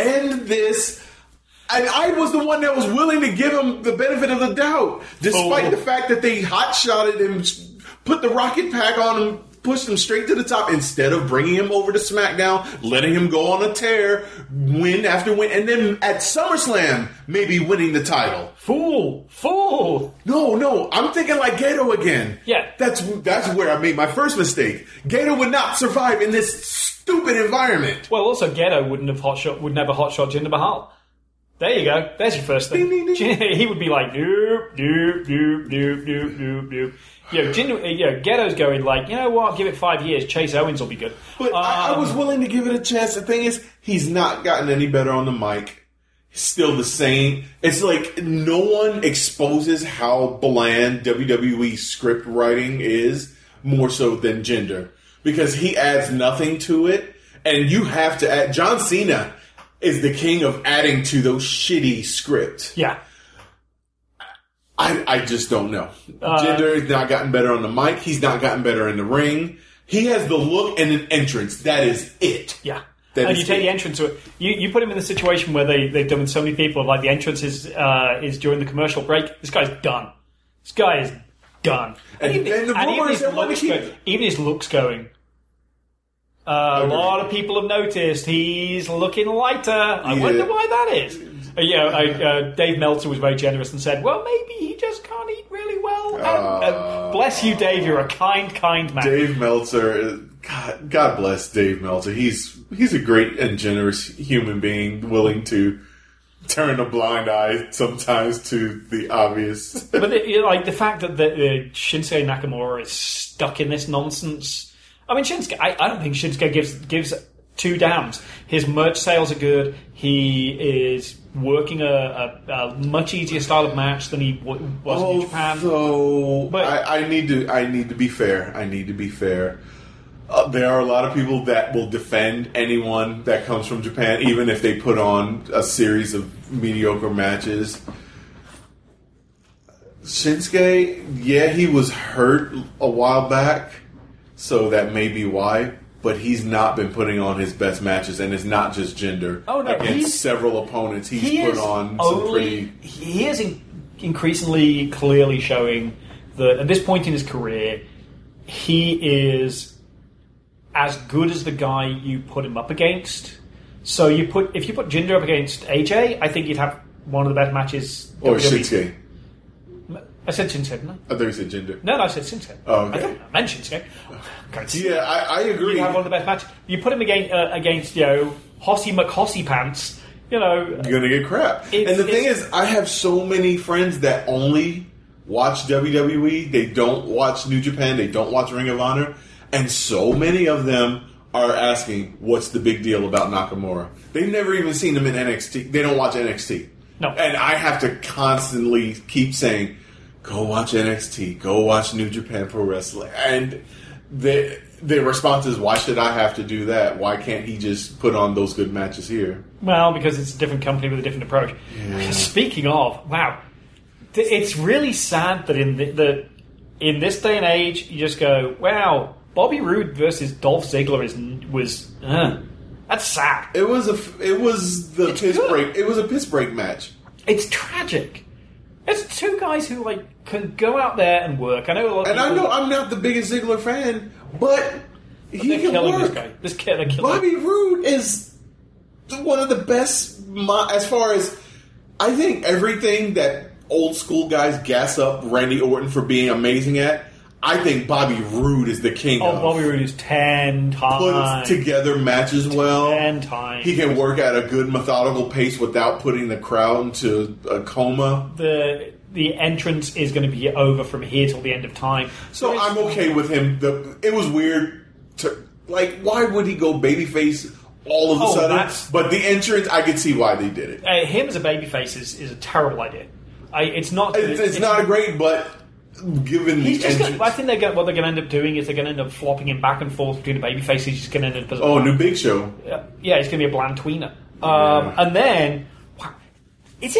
And I was the one that was willing to give him the benefit of the doubt, despite the fact that they hot-shotted him, put the rocket pack on him, pushed him straight to the top, instead of bringing him over to SmackDown, letting him go on a tear, win after win, and then at SummerSlam, maybe winning the title. Fool! No, I'm thinking like Gato again. Yeah. That's where I made my first mistake. Gato would not survive in this stupid environment. Well, also Gato would never hotshot Jinder Mahal. There you go. There's your first thing. Ding, ding, ding. He would be like, nope. Ghetto's going like, you know what? Give it 5 years. Chase Owens will be good. But I was willing to give it a chance. The thing is, he's not gotten any better on the mic. He's still the same. It's like no one exposes how bland WWE script writing is more so than Jinder, because he adds nothing to it, and you have to add. John Cena is the king of adding to those shitty scripts. Yeah. I just don't know. Jinder has not gotten better on the mic. He's not gotten better in the ring. He has the look and an entrance. That is it. Yeah. And you take the entrance to it. You put him in the situation where they've done with so many people, like the entrance is during the commercial break. This guy's done. This guy is done. And the rumors that want to keep... Even his looks going... a lot of people have noticed he's looking lighter. I wonder why that is. Dave Meltzer was very generous and said, well, maybe he just can't eat really well. Bless you, Dave. You're a kind man. Dave Meltzer, God bless Dave Meltzer. He's a great and generous human being, willing to turn a blind eye sometimes to the obvious. But the fact that Shinsuke Nakamura is stuck in this nonsense... I mean, Shinsuke. I don't think Shinsuke gives two damns. His merch sales are good. He is working a much easier style of match than he was in Japan. But I need to be fair. There are a lot of people that will defend anyone that comes from Japan, even if they put on a series of mediocre matches. Shinsuke, he was hurt a while back. So that may be why, but he's not been putting on his best matches, and it's not just Jinder. Oh, no, against several opponents, he's put on some pretty... He is increasingly clearly showing that at this point in his career, he is as good as the guy you put him up against. So if you put Jinder up against AJ, I think you'd have one of the best matches. Or Shinsuke. I said Shinsuke, didn't I? I thought you said Jinder. No, I said Shinsuke. Oh, okay. I mentioned Shinsuke. I agree. You have one of the best matches. You put him against Hossy McHossy Pants, You're going to get crap. And the thing is, I have so many friends that only watch WWE. They don't watch New Japan. They don't watch Ring of Honor. And so many of them are asking, what's the big deal about Nakamura? They've never even seen him in NXT. They don't watch NXT. No. And I have to constantly keep saying, go watch NXT, go watch New Japan Pro Wrestling. And the response is, why should I have to do that? Why can't he just put on those good matches here? Well, because it's a different company with a different approach. Yeah. Speaking of, wow, it's really sad that in this day and age, you just go, wow, Bobby Roode versus Dolph Ziggler was that's sad. It was the piss break. It was a piss break match. It's tragic. It's two guys who can go out there and work. I know a lot of And people, I know I'm not the biggest Ziggler fan, but he they're can killing work. this guy. They're killing Bobby Roode is one of the best as far as I think everything that old school guys gas up Randy Orton for being amazing at. I think Bobby Roode is the king of. Bobby Roode is 10 times. Puts together matches well. 10 times. He can work at a good methodical pace without putting the crowd into a coma. The entrance is going to be over from here till the end of time. So I'm okay with him. It was weird why would he go babyface all of a sudden? But the entrance, I could see why they did it. Him as a babyface is a terrible idea. It's not a great, but given the entrance... I think what they're going to end up doing is they're going to end up flopping him back and forth between the babyface. He's just going to end up as new Big Show. Yeah, he's going to be a bland tweener. And then, is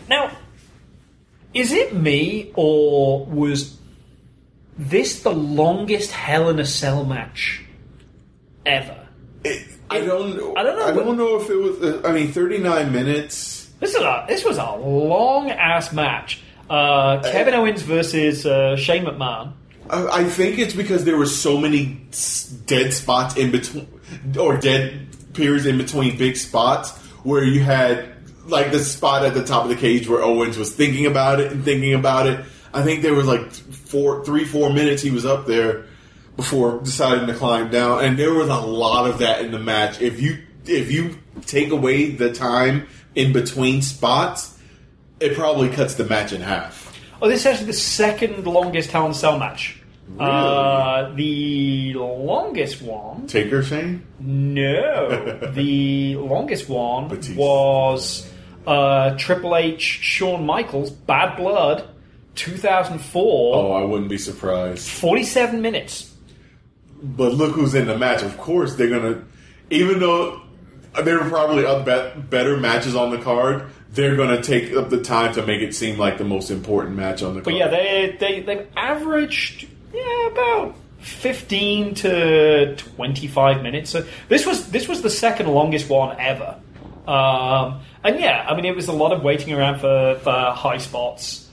it me, or was this the longest Hell in a Cell match ever? I don't know if it was... 39 minutes... This was a long-ass match. Kevin Owens versus Shane McMahon. I think it's because there were so many dead spots in between, or dead periods in between big spots, where you had the spot at the top of the cage where Owens was thinking about it. I think there was 3-4 minutes he was up there before deciding to climb down, and there was a lot of that in the match. If you take away the time in between spots, it probably cuts the match in half. Oh, this is actually the second longest Hell in a Cell match. Really? The longest one... Taker Shane? No. The longest one Batista. was Triple H, Shawn Michaels, Bad Blood, 2004. Oh, I wouldn't be surprised. 47 minutes. But look who's in the match. Of course, they're going to... Even though there were probably better matches on the card, they're going to take up the time to make it seem like the most important match on the card. But yeah, they've averaged about 15 to 25 minutes. So this was the second longest one ever. And yeah, I mean, it was a lot of waiting around for high spots.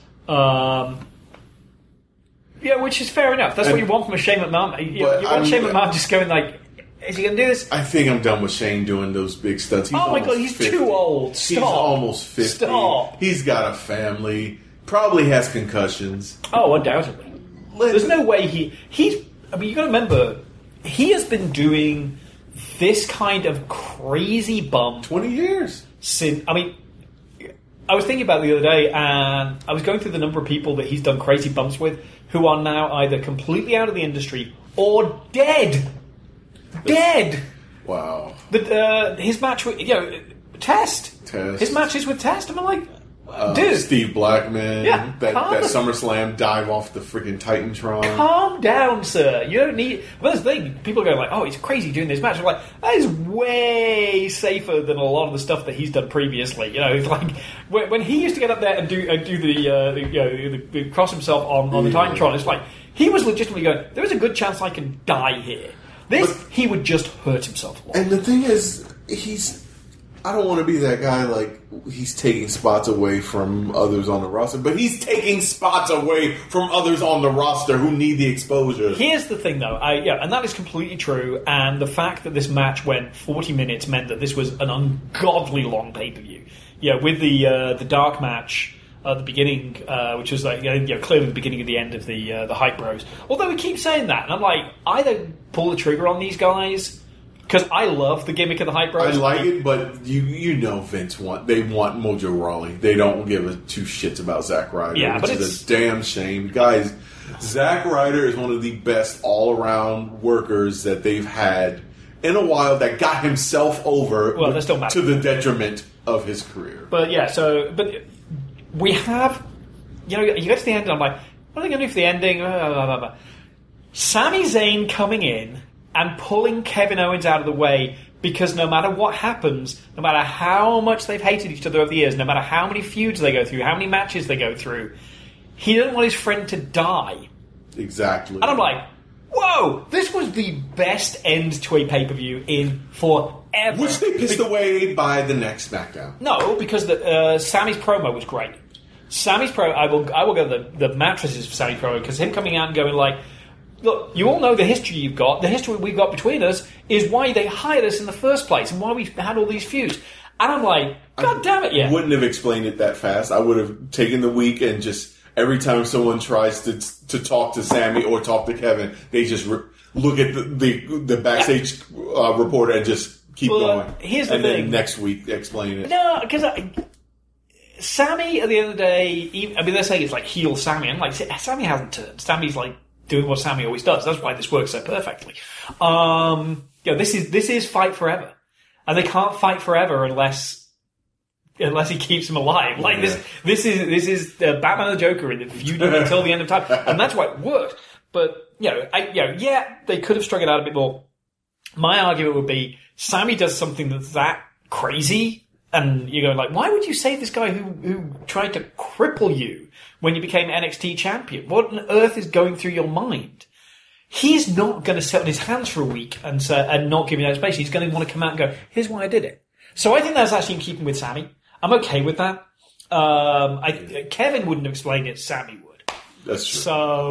Yeah, which is fair enough. That's what you want from a Shane McMahon. You want Shane McMahon just going is he going to do this? I think I'm done with Shane doing those big stunts. Oh my god, he's 50. Too old. Stop. He's almost 50. Stop. He's got a family. Probably has concussions. Oh, undoubtedly. There's no way he's... I mean, you got to remember, he has been doing this kind of crazy bump... 20 years. Since... I mean, I was thinking about it the other day, and I was going through the number of people that he's done crazy bumps with who are now either completely out of the industry or dead. Dead. Wow. His match with Test. His matches with Test. I'm like, dude. Steve Blackman. Yeah. That SummerSlam dive off the freaking Titantron. Calm down, sir. You don't need. Well, that's the thing. People go oh, he's crazy doing this match. I'm like, that is way safer than a lot of the stuff that he's done previously. It's like when he used to get up there and do the cross himself on the Titantron. It's like he was legitimately going, there is a good chance I can die here. He would just hurt himself a lot. And the thing is, I don't want to be that guy he's taking spots away from others on the roster, but he's taking spots away from others on the roster who need the exposure. Here's the thing, though. And that is completely true. And the fact that this match went 40 minutes meant that this was an ungodly long pay-per-view. Yeah, with the dark match at the beginning, which was clearly the beginning of the end of the Hype Bros. Although we keep saying that, and I'm like, either pull the trigger on these guys, because I love the gimmick of the Hype Bros. I like it, but you know Vince want Mojo Rawley. They don't give two shits about Zack Ryder, which is a damn shame. Guys, Zack Ryder is one of the best all-around workers that they've had in a while that got himself over that still matters. to the detriment of his career. But we have, you get to the end and I'm like, what are they going to do for the ending? Sami Zayn coming in and pulling Kevin Owens out of the way because no matter what happens, no matter how much they've hated each other over the years, no matter how many feuds they go through, how many matches they go through, he doesn't want his friend to die. Exactly. And I'm like, whoa, this was the best end to a pay-per-view in forever. Which they pissed away by the next SmackDown. No, because Sammy's promo was great. Sammy's promo, I will go the mattresses for Sammy's promo, because him coming out and going like, look, you all know the history you've got. The history we've got between us is why they hired us in the first place and why we had all these feuds. And I'm like, God damn it, yeah. I wouldn't have explained it that fast. I would have taken the week and just, every time someone tries to talk to Sammy or talk to Kevin, they just look at the backstage reporter and just keep going. Here's the thing. And then next week explain it. No, because Sammy, at the end of the day, they're saying it's like heel Sammy. I'm like, Sammy hasn't turned. Sammy's like doing what Sammy always does. That's why this works so perfectly. This is fight forever, and they can't fight forever unless he keeps him alive. Like this is Batman and the Joker in the feud until the end of time, and that's why it worked. But they could have strung it out a bit more. My argument would be Sammy does something that's that crazy. And you're going like, why would you save this guy who tried to cripple you when you became NXT champion? What on earth is going through your mind? He's not going to sit on his hands for a week and not give you that space. He's going to want to come out and go, here's why I did it. So I think that's actually in keeping with Sammy. I'm okay with that. Kevin wouldn't have explained it. Sammy would. That's true.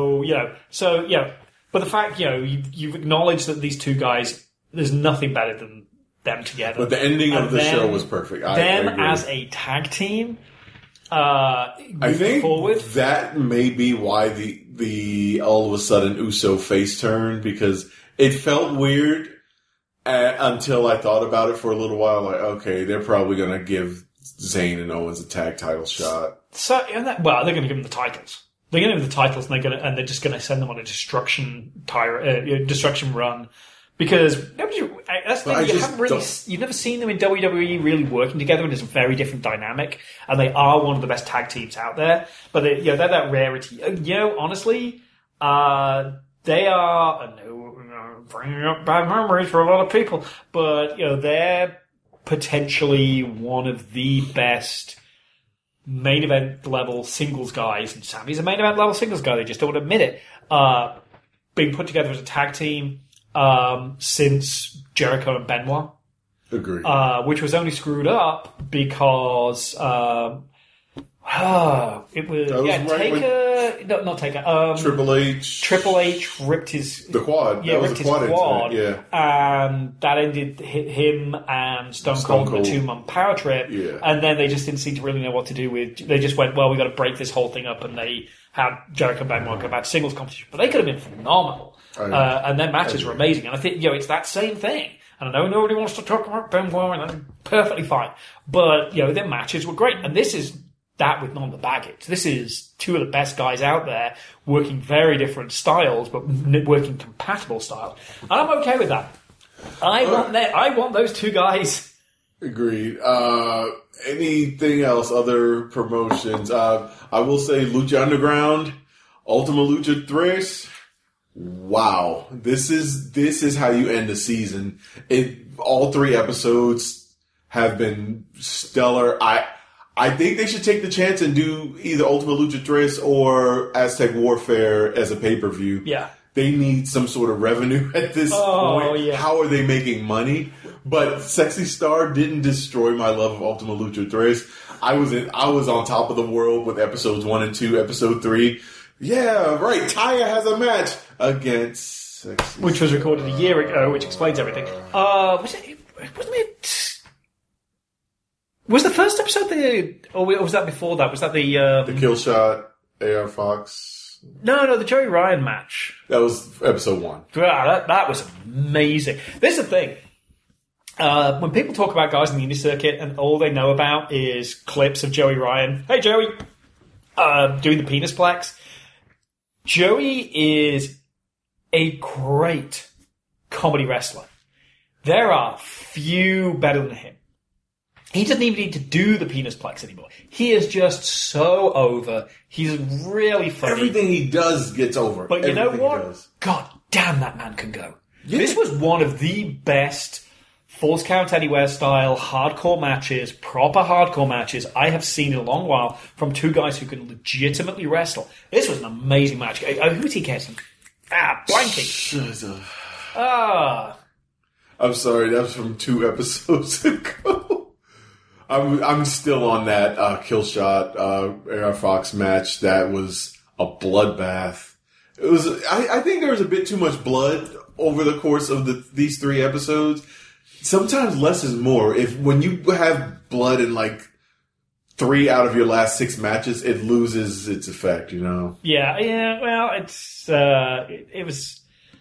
But the fact, you've acknowledged that these two guys, there's nothing better than them together. But the ending of the show was perfect. I agree. As a tag team, I think forward. That may be why the all of a sudden Uso face turn, because it felt weird until I thought about it for a little while. Like, okay, they're probably going to give Zayn and Owens a tag title shot. So, they're going to give them the titles. They're going to give them the titles, and they're just going to send them on a destruction run. Because that's the thing, you've never seen them in WWE really working together, and it's a very different dynamic. And they are one of the best tag teams out there. But they're that rarity. Honestly, they are. I know, bringing up bad memories for a lot of people, but they're potentially one of the best main event level singles guys. And Sammy's a main event level singles guy. They just don't admit it. Being put together as a tag team. Since Jericho and Benoit. Agreed. Which was only screwed up because, it was, Taker, not Taker, Triple H ripped his... The quad. Yeah, ripped his quad. Yeah. And that ended him and Stone Cold on a 2-month power trip. Yeah. And then they just didn't seem to really know what to do with... They just went, well, we got to break this whole thing up, and they had Jericho and Benoit go back to singles competition. But they could have been phenomenal. And their matches were amazing. And I think, it's that same thing. And I know nobody wants to talk about Benoit, and that's perfectly fine. But, their matches were great. And this is that with none of the baggage. This is two of the best guys out there working very different styles, but working compatible styles. And I'm okay with that. I want those two guys. Agreed. Anything else? Other promotions? I will say Lucha Underground, Ultima Lucha 3. Wow, this is how you end the season. All 3 episodes have been stellar. I think they should take the chance and do either Ultima Lucha 3 or Aztec Warfare as a pay-per-view. Yeah. They need some sort of revenue at this point. Yeah. How are they making money? But Sexy Star didn't destroy my love of Ultima Lucha 3. I was on top of the world with episodes 1 and 2. Episode 3. Yeah, right. Taya has a match against Sexy Which was recorded a year ago, which explains everything. Was the first episode or was that before that? Was that the Kill Shot, AR Fox? No, the Joey Ryan match. That was episode 1. That was amazing. This is the thing. When people talk about guys in the indie circuit and all they know about is clips of Joey Ryan, hey Joey, doing the penis plex. Joey is a great comedy wrestler. There are few better than him. He doesn't even need to do the penis plex anymore. He is just so over. He's really funny. Everything he does gets over. But you know Everything he what? does. God damn, that man can go. Yeah. This was one of the best Falls Count Anywhere style hardcore matches, proper hardcore matches I have seen in a long while from two guys who can legitimately wrestle. This was an amazing match. Who's he catching? Blanking. I'm sorry, that was from 2 episodes ago. I'm still on that Killshot AR Fox match. That was a bloodbath. It was. I think there was a bit too much blood over the course of these 3 episodes. Sometimes less is more. When you have blood in like 3 out of your last 6 matches, it loses its effect. You know. Yeah. Well, it's it was.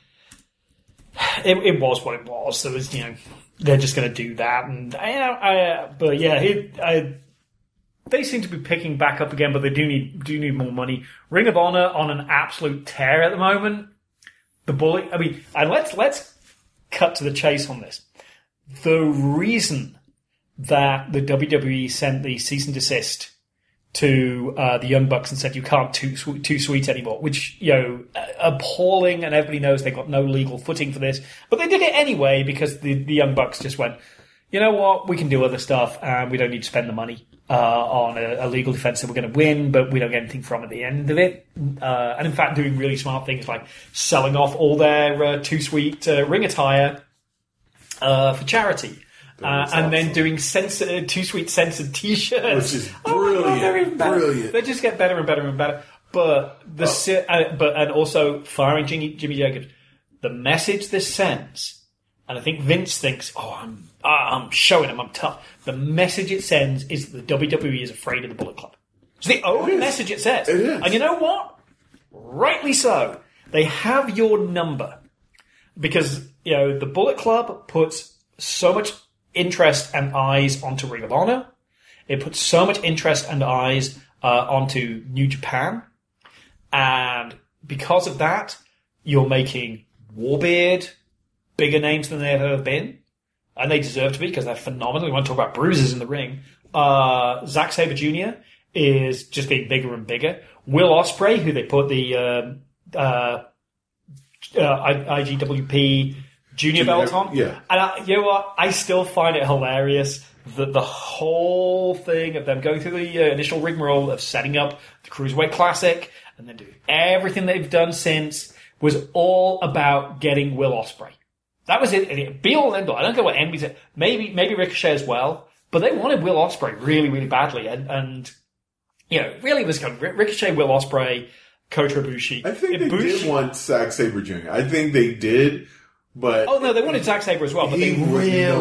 It was what it was. There was, they're just going to do that, and but yeah, they seem to be picking back up again, but they do need more money. Ring of Honor on an absolute tear at the moment. The Bullet. I mean, and let's cut to the chase on this. The reason that the WWE sent the cease and desist to the Young Bucks and said you can't too sweet anymore, which, appalling, and everybody knows they've got no legal footing for this, but they did it anyway because the Young Bucks just went, you know what, we can do other stuff and we don't need to spend the money on a legal defense that we're going to win, but we don't get anything from at the end of it. And in fact, doing really smart things like selling off all their too sweet ring attire for charity. And then doing Too Sweet censored T-shirts, which is brilliant. Brilliant. They just get better and better and better. But and also firing Jimmy Jacobs. The message this sends, and I think Vince thinks, I'm showing him I'm tough. The message it sends is that the WWE is afraid of the Bullet Club. It's the only message it says. It is. And you know what? Rightly so. They have your number because the Bullet Club puts so much interest and eyes onto Ring of Honor. It puts so much interest and eyes onto New Japan. And because of that, you're making Warbeard bigger names than they ever have been. And they deserve to be because they're phenomenal. We want to talk about bruises in the ring. Zack Sabre Jr. is just getting bigger and bigger. Will Ospreay, who they put the IGWP Junior belt on. Yeah. And you know what? I still find it hilarious that the whole thing of them going through the initial rigmarole of setting up the Cruiserweight Classic and then doing everything they've done since was all about getting Will Ospreay. That was it. Be all and end all. I don't care what anybody said. Maybe Ricochet as well. But they wanted Will Ospreay really, really badly. And really was kind of Ricochet, Will Ospreay, Kota Ibushi. I think they did want Zack Sabre Jr. I think they did. But they wanted Zack Sabre as well, but they really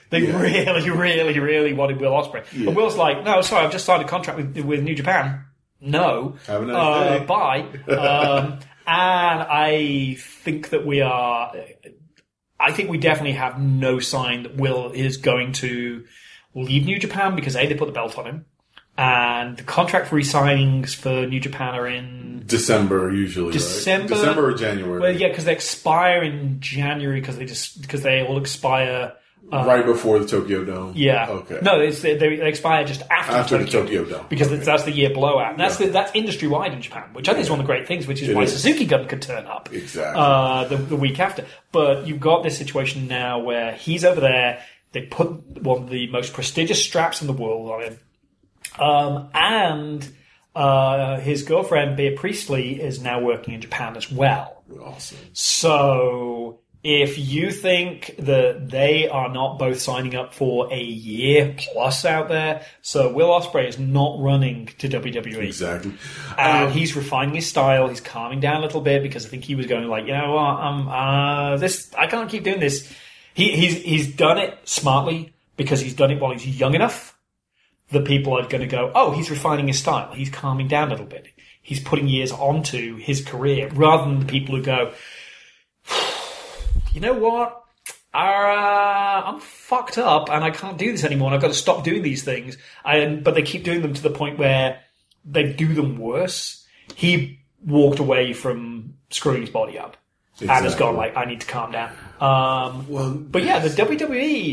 wanted Will Ospreay. Yeah. But Will's like, no, sorry, I've just signed a contract with New Japan. No. Have a nice day. Bye. And I think that I think we definitely have no sign that Will is going to leave New Japan because they put the belt on him. And the contract re-signings for New Japan are in December usually. December or January. Well, yeah, because they expire in January because they all expire right before the Tokyo Dome. Yeah. Okay. No, they expire just after the Tokyo Dome because that's the year blowout. And that's industry wide in Japan, which I think is one of the great things, which is why Suzuki Gun could turn up exactly the week after. But you've got this situation now where he's over there. They put one of the most prestigious straps in the world on him. And his girlfriend, Bea Priestley, is now working in Japan as well. Awesome. So if you think that they are not both signing up for a year plus out there, so Will Ospreay is not running to WWE. Exactly. And he's refining his style. He's calming down a little bit because I think he was going like, I can't keep doing this. He's done it smartly because he's done it while he's young enough. The people are going to go, oh, he's refining his style. He's calming down a little bit. He's putting years onto his career rather than the people who go, you know what? I'm fucked up and I can't do this anymore and I've got to stop doing these things. But they keep doing them to the point where they do them worse. He walked away from screwing his body up and has gone like, I need to calm down. But yeah, the WWE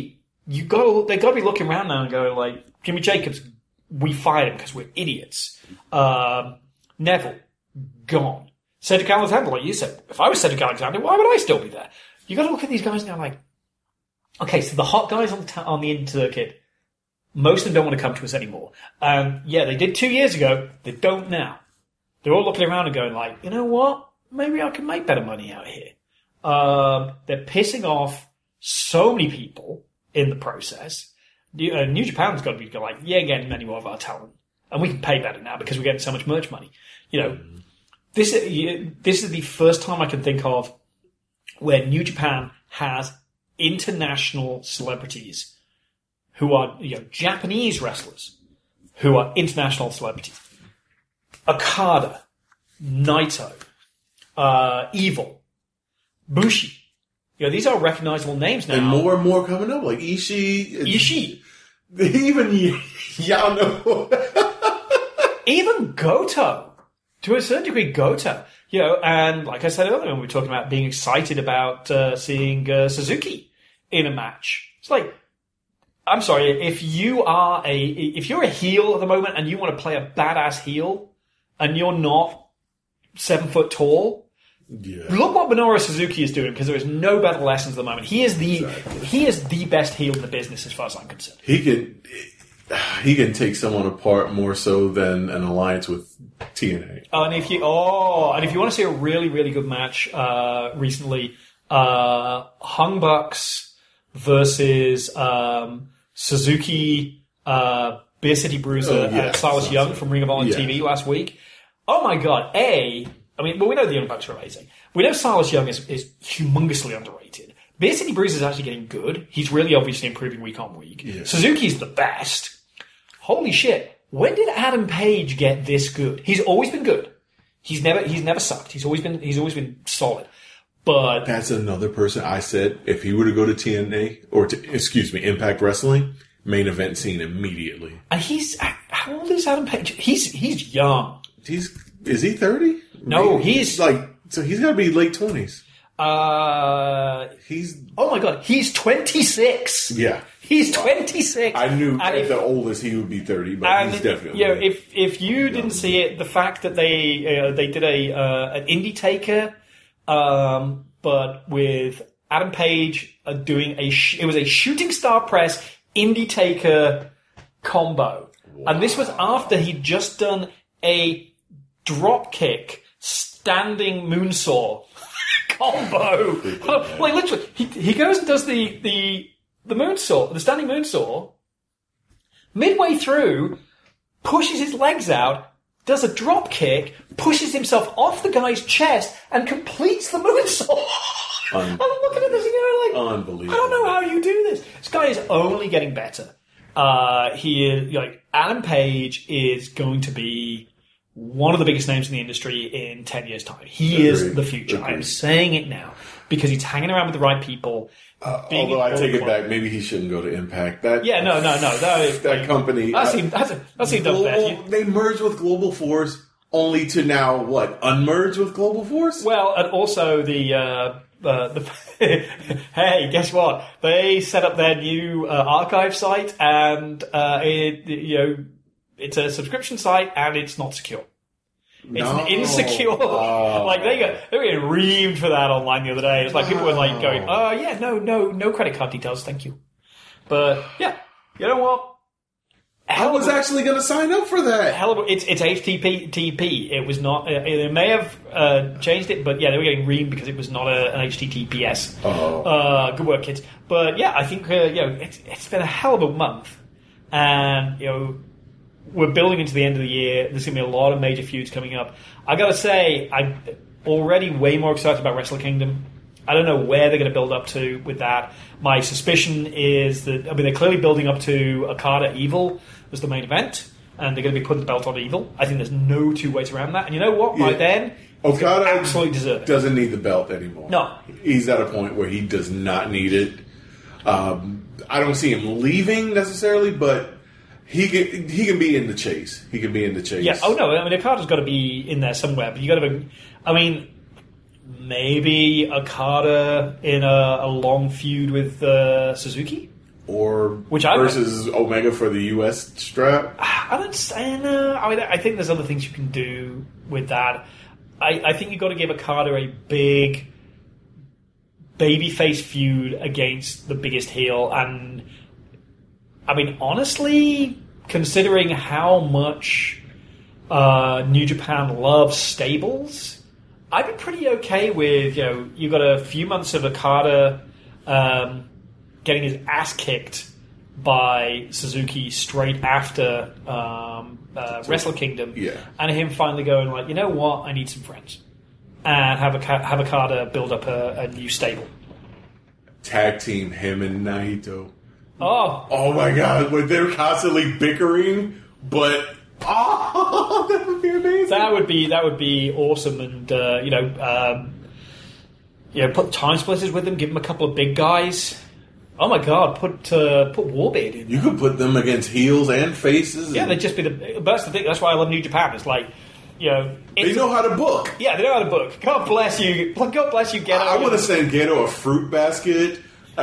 they got to be looking around now and going like, Jimmy Jacobs, we fired him because we're idiots. Neville, gone. Cedric Alexander, like you said, if I was Cedric Alexander, why would I still be there? You got to look at these guys and go like, okay, so the hot guys on the Indian circuit, most of them don't want to come to us anymore. Yeah, they did 2 years ago. They don't now. They're all looking around and going like, you know what? Maybe I can make better money out here. They're pissing off so many people in the process. New Japan's got to be like, yeah, getting many more of our talent. And we can pay better now because we're getting so much merch money. You know, this is the first time I can think of where New Japan has international celebrities who are, Japanese wrestlers who are international celebrities. Okada, Naito, Evil, Bushi. These are recognizable names now. And more coming up, like Ishii. Even Yano. Even Goto. To a certain degree, Goto. And like I said earlier when we were talking about being excited about seeing Suzuki in a match. It's like, I'm sorry, if you're a heel at the moment and you want to play a badass heel and you're not 7 foot tall, look what Minoru Suzuki is doing because there is no better lessons at the moment. He is the best heel in the business as far as I'm concerned. He can take someone apart more so than an alliance with TNA. And if you want to see a really, really good match, recently, Hung Bucks versus Suzuki, Beer City Bruiser, and Silas Young from Ring of Honor TV last week. Oh my god! We know the Young Bucks are amazing. We know Silas Young is humongously underrated. Beer City Bruiser is actually getting good. He's really obviously improving week on week. Yeah. Suzuki's the best. Holy shit! When did Adam Page get this good? He's always been good. He's never sucked. He's always been solid. But that's another person I said if he were to go to TNA or Impact Wrestling, main event scene immediately. And how old is Adam Page? He's young. Is he 30? No, he's so he's got to be late 20s. Oh my god, he's 26. Yeah. He's 26. I knew at the oldest he would be 30, but he's definitely. If you didn't see it, the fact that they did an Indie Taker, but with Adam Page doing it was a Shooting Star Press Indie Taker combo, and this was after he'd just done a drop kick standing moonsaw combo. Like literally, he goes and does the moonsaw, the standing moonsaw. Midway through, pushes his legs out, does a drop kick, pushes himself off the guy's chest, and completes the moonsaw. I'm looking at this and going like, unbelievable. I don't know how you do this. This guy is only getting better. He is Adam Page is going to be one of the biggest names in the industry in 10 years' time. He is the future. I'm saying it now because he's hanging around with the right people. Although I take it back, maybe he shouldn't go to Impact. No. That company. That seemed bad. They merged with Global Force only to now, unmerge with Global Force? Well, and also the hey, guess what? They set up their new archive site and it's a subscription site and it's not secure. It's insecure. They were getting reamed for that online the other day. It's like people were going, no credit card details, thank you. But yeah, you know what? I was actually going to sign up for that. It's HTTP. It was not. They may have changed it, but yeah, they were getting reamed because it was not an HTTPS. Oh. Good work, kids. But yeah, I think it's been a hell of a month, and we're building into the end of the year. There's going to be a lot of major feuds coming up. I got to say, I'm already way more excited about Wrestle Kingdom. I don't know where they're going to build up to with that. My suspicion is that, they're clearly building up to Okada Evil as the main event, and they're going to be putting the belt on Evil. I think there's no two ways around that. And you know what? By then, Okada absolutely deserve it. Doesn't need the belt anymore. No. He's at a point where he does not need it. I don't see him leaving necessarily, but he can be in the chase. He can be in the chase. Yeah. Oh, no. Okada's got to be in there somewhere, but you got to maybe Okada in a long feud with Suzuki? versus Omega for the US strap? I don't say no. I mean, I think there's other things you can do with that. I think you've got to give Okada a big babyface feud against the biggest heel. And, I mean, honestly, considering how much New Japan loves stables, I'd be pretty okay with, you got a few months of Okada getting his ass kicked by Suzuki straight after Wrestle Kingdom, and him finally going like, you know what, I need some friends, and have Okada build up a new stable. Tag team him and Naito. Oh my God, when they're constantly bickering, but that would be amazing. That would be awesome, and put time splitters with them, give them a couple of big guys. Oh my God! Put Warbeard in. You could put them against heels and faces. Yeah, they'd just be that's the thing. That's why I love New Japan. It's like, they know how to book. Yeah, they know how to book. God bless you. God bless you, Gedo. I want to send Gedo a fruit basket,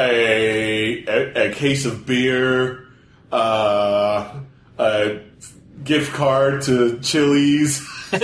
a case of beer, a gift card to Chili's. Send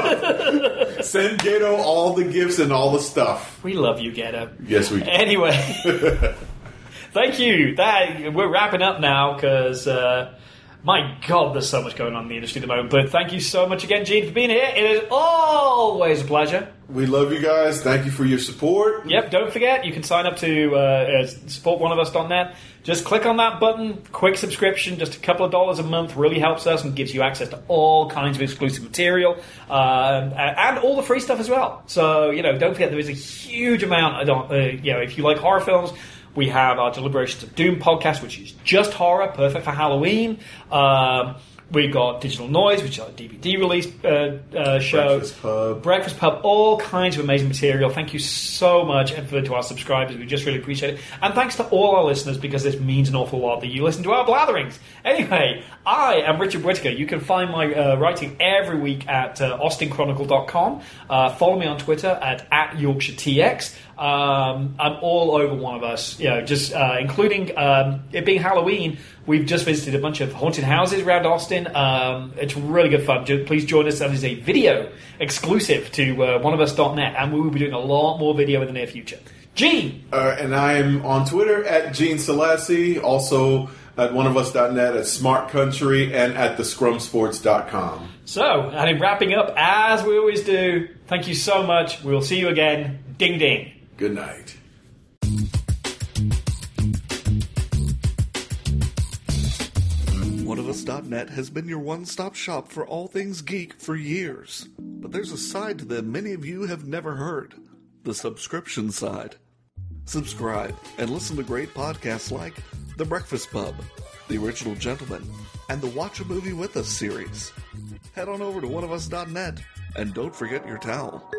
Gedo all the gifts and all the stuff. We love you, Gedo. Yes, we do. Anyway. Thank you. We're wrapping up now because, my God, there's so much going on in the industry at the moment. But thank you so much again, Gene, for being here. It is always a pleasure. We love you guys. Thank you for your support. Yep, don't forget, you can sign up to support oneofus.net. Just click on that button, quick subscription, just a couple of dollars a month, really helps us and gives you access to all kinds of exclusive material and all the free stuff as well. So, don't forget, there is a huge amount, if you like horror films, we have our Deliberations of Doom podcast, which is just horror, perfect for Halloween. We've got Digital Noise, which is our DVD release show. Breakfast Pub, all kinds of amazing material. Thank you so much to our subscribers. We just really appreciate it. And thanks to all our listeners, because this means an awful lot that you listen to our blatherings. Anyway, I am Richard Whittaker. You can find my writing every week at austinchronicle.com. Follow me on Twitter at YorkshireTX. I'm all over One of Us, including it being Halloween. We've just visited a bunch of haunted houses around Austin. It's really good fun. Please join us. That is a video exclusive to oneofus.net, and we will be doing a lot more video in the near future. Gene! And I'm on Twitter at Gene Selassie, also at oneofus.net, at Smart Country, and at thescrumsports.com. So, and in wrapping up, as we always do, thank you so much. We will see you again. Ding ding. Good night. OneOfUs.net has been your one-stop shop for all things geek for years. But there's a side to them many of you have never heard. The subscription side. Subscribe and listen to great podcasts like The Breakfast Pub, The Original Gentleman, and the Watch a Movie With Us series. Head on over to OneOfUs.net and don't forget your towel.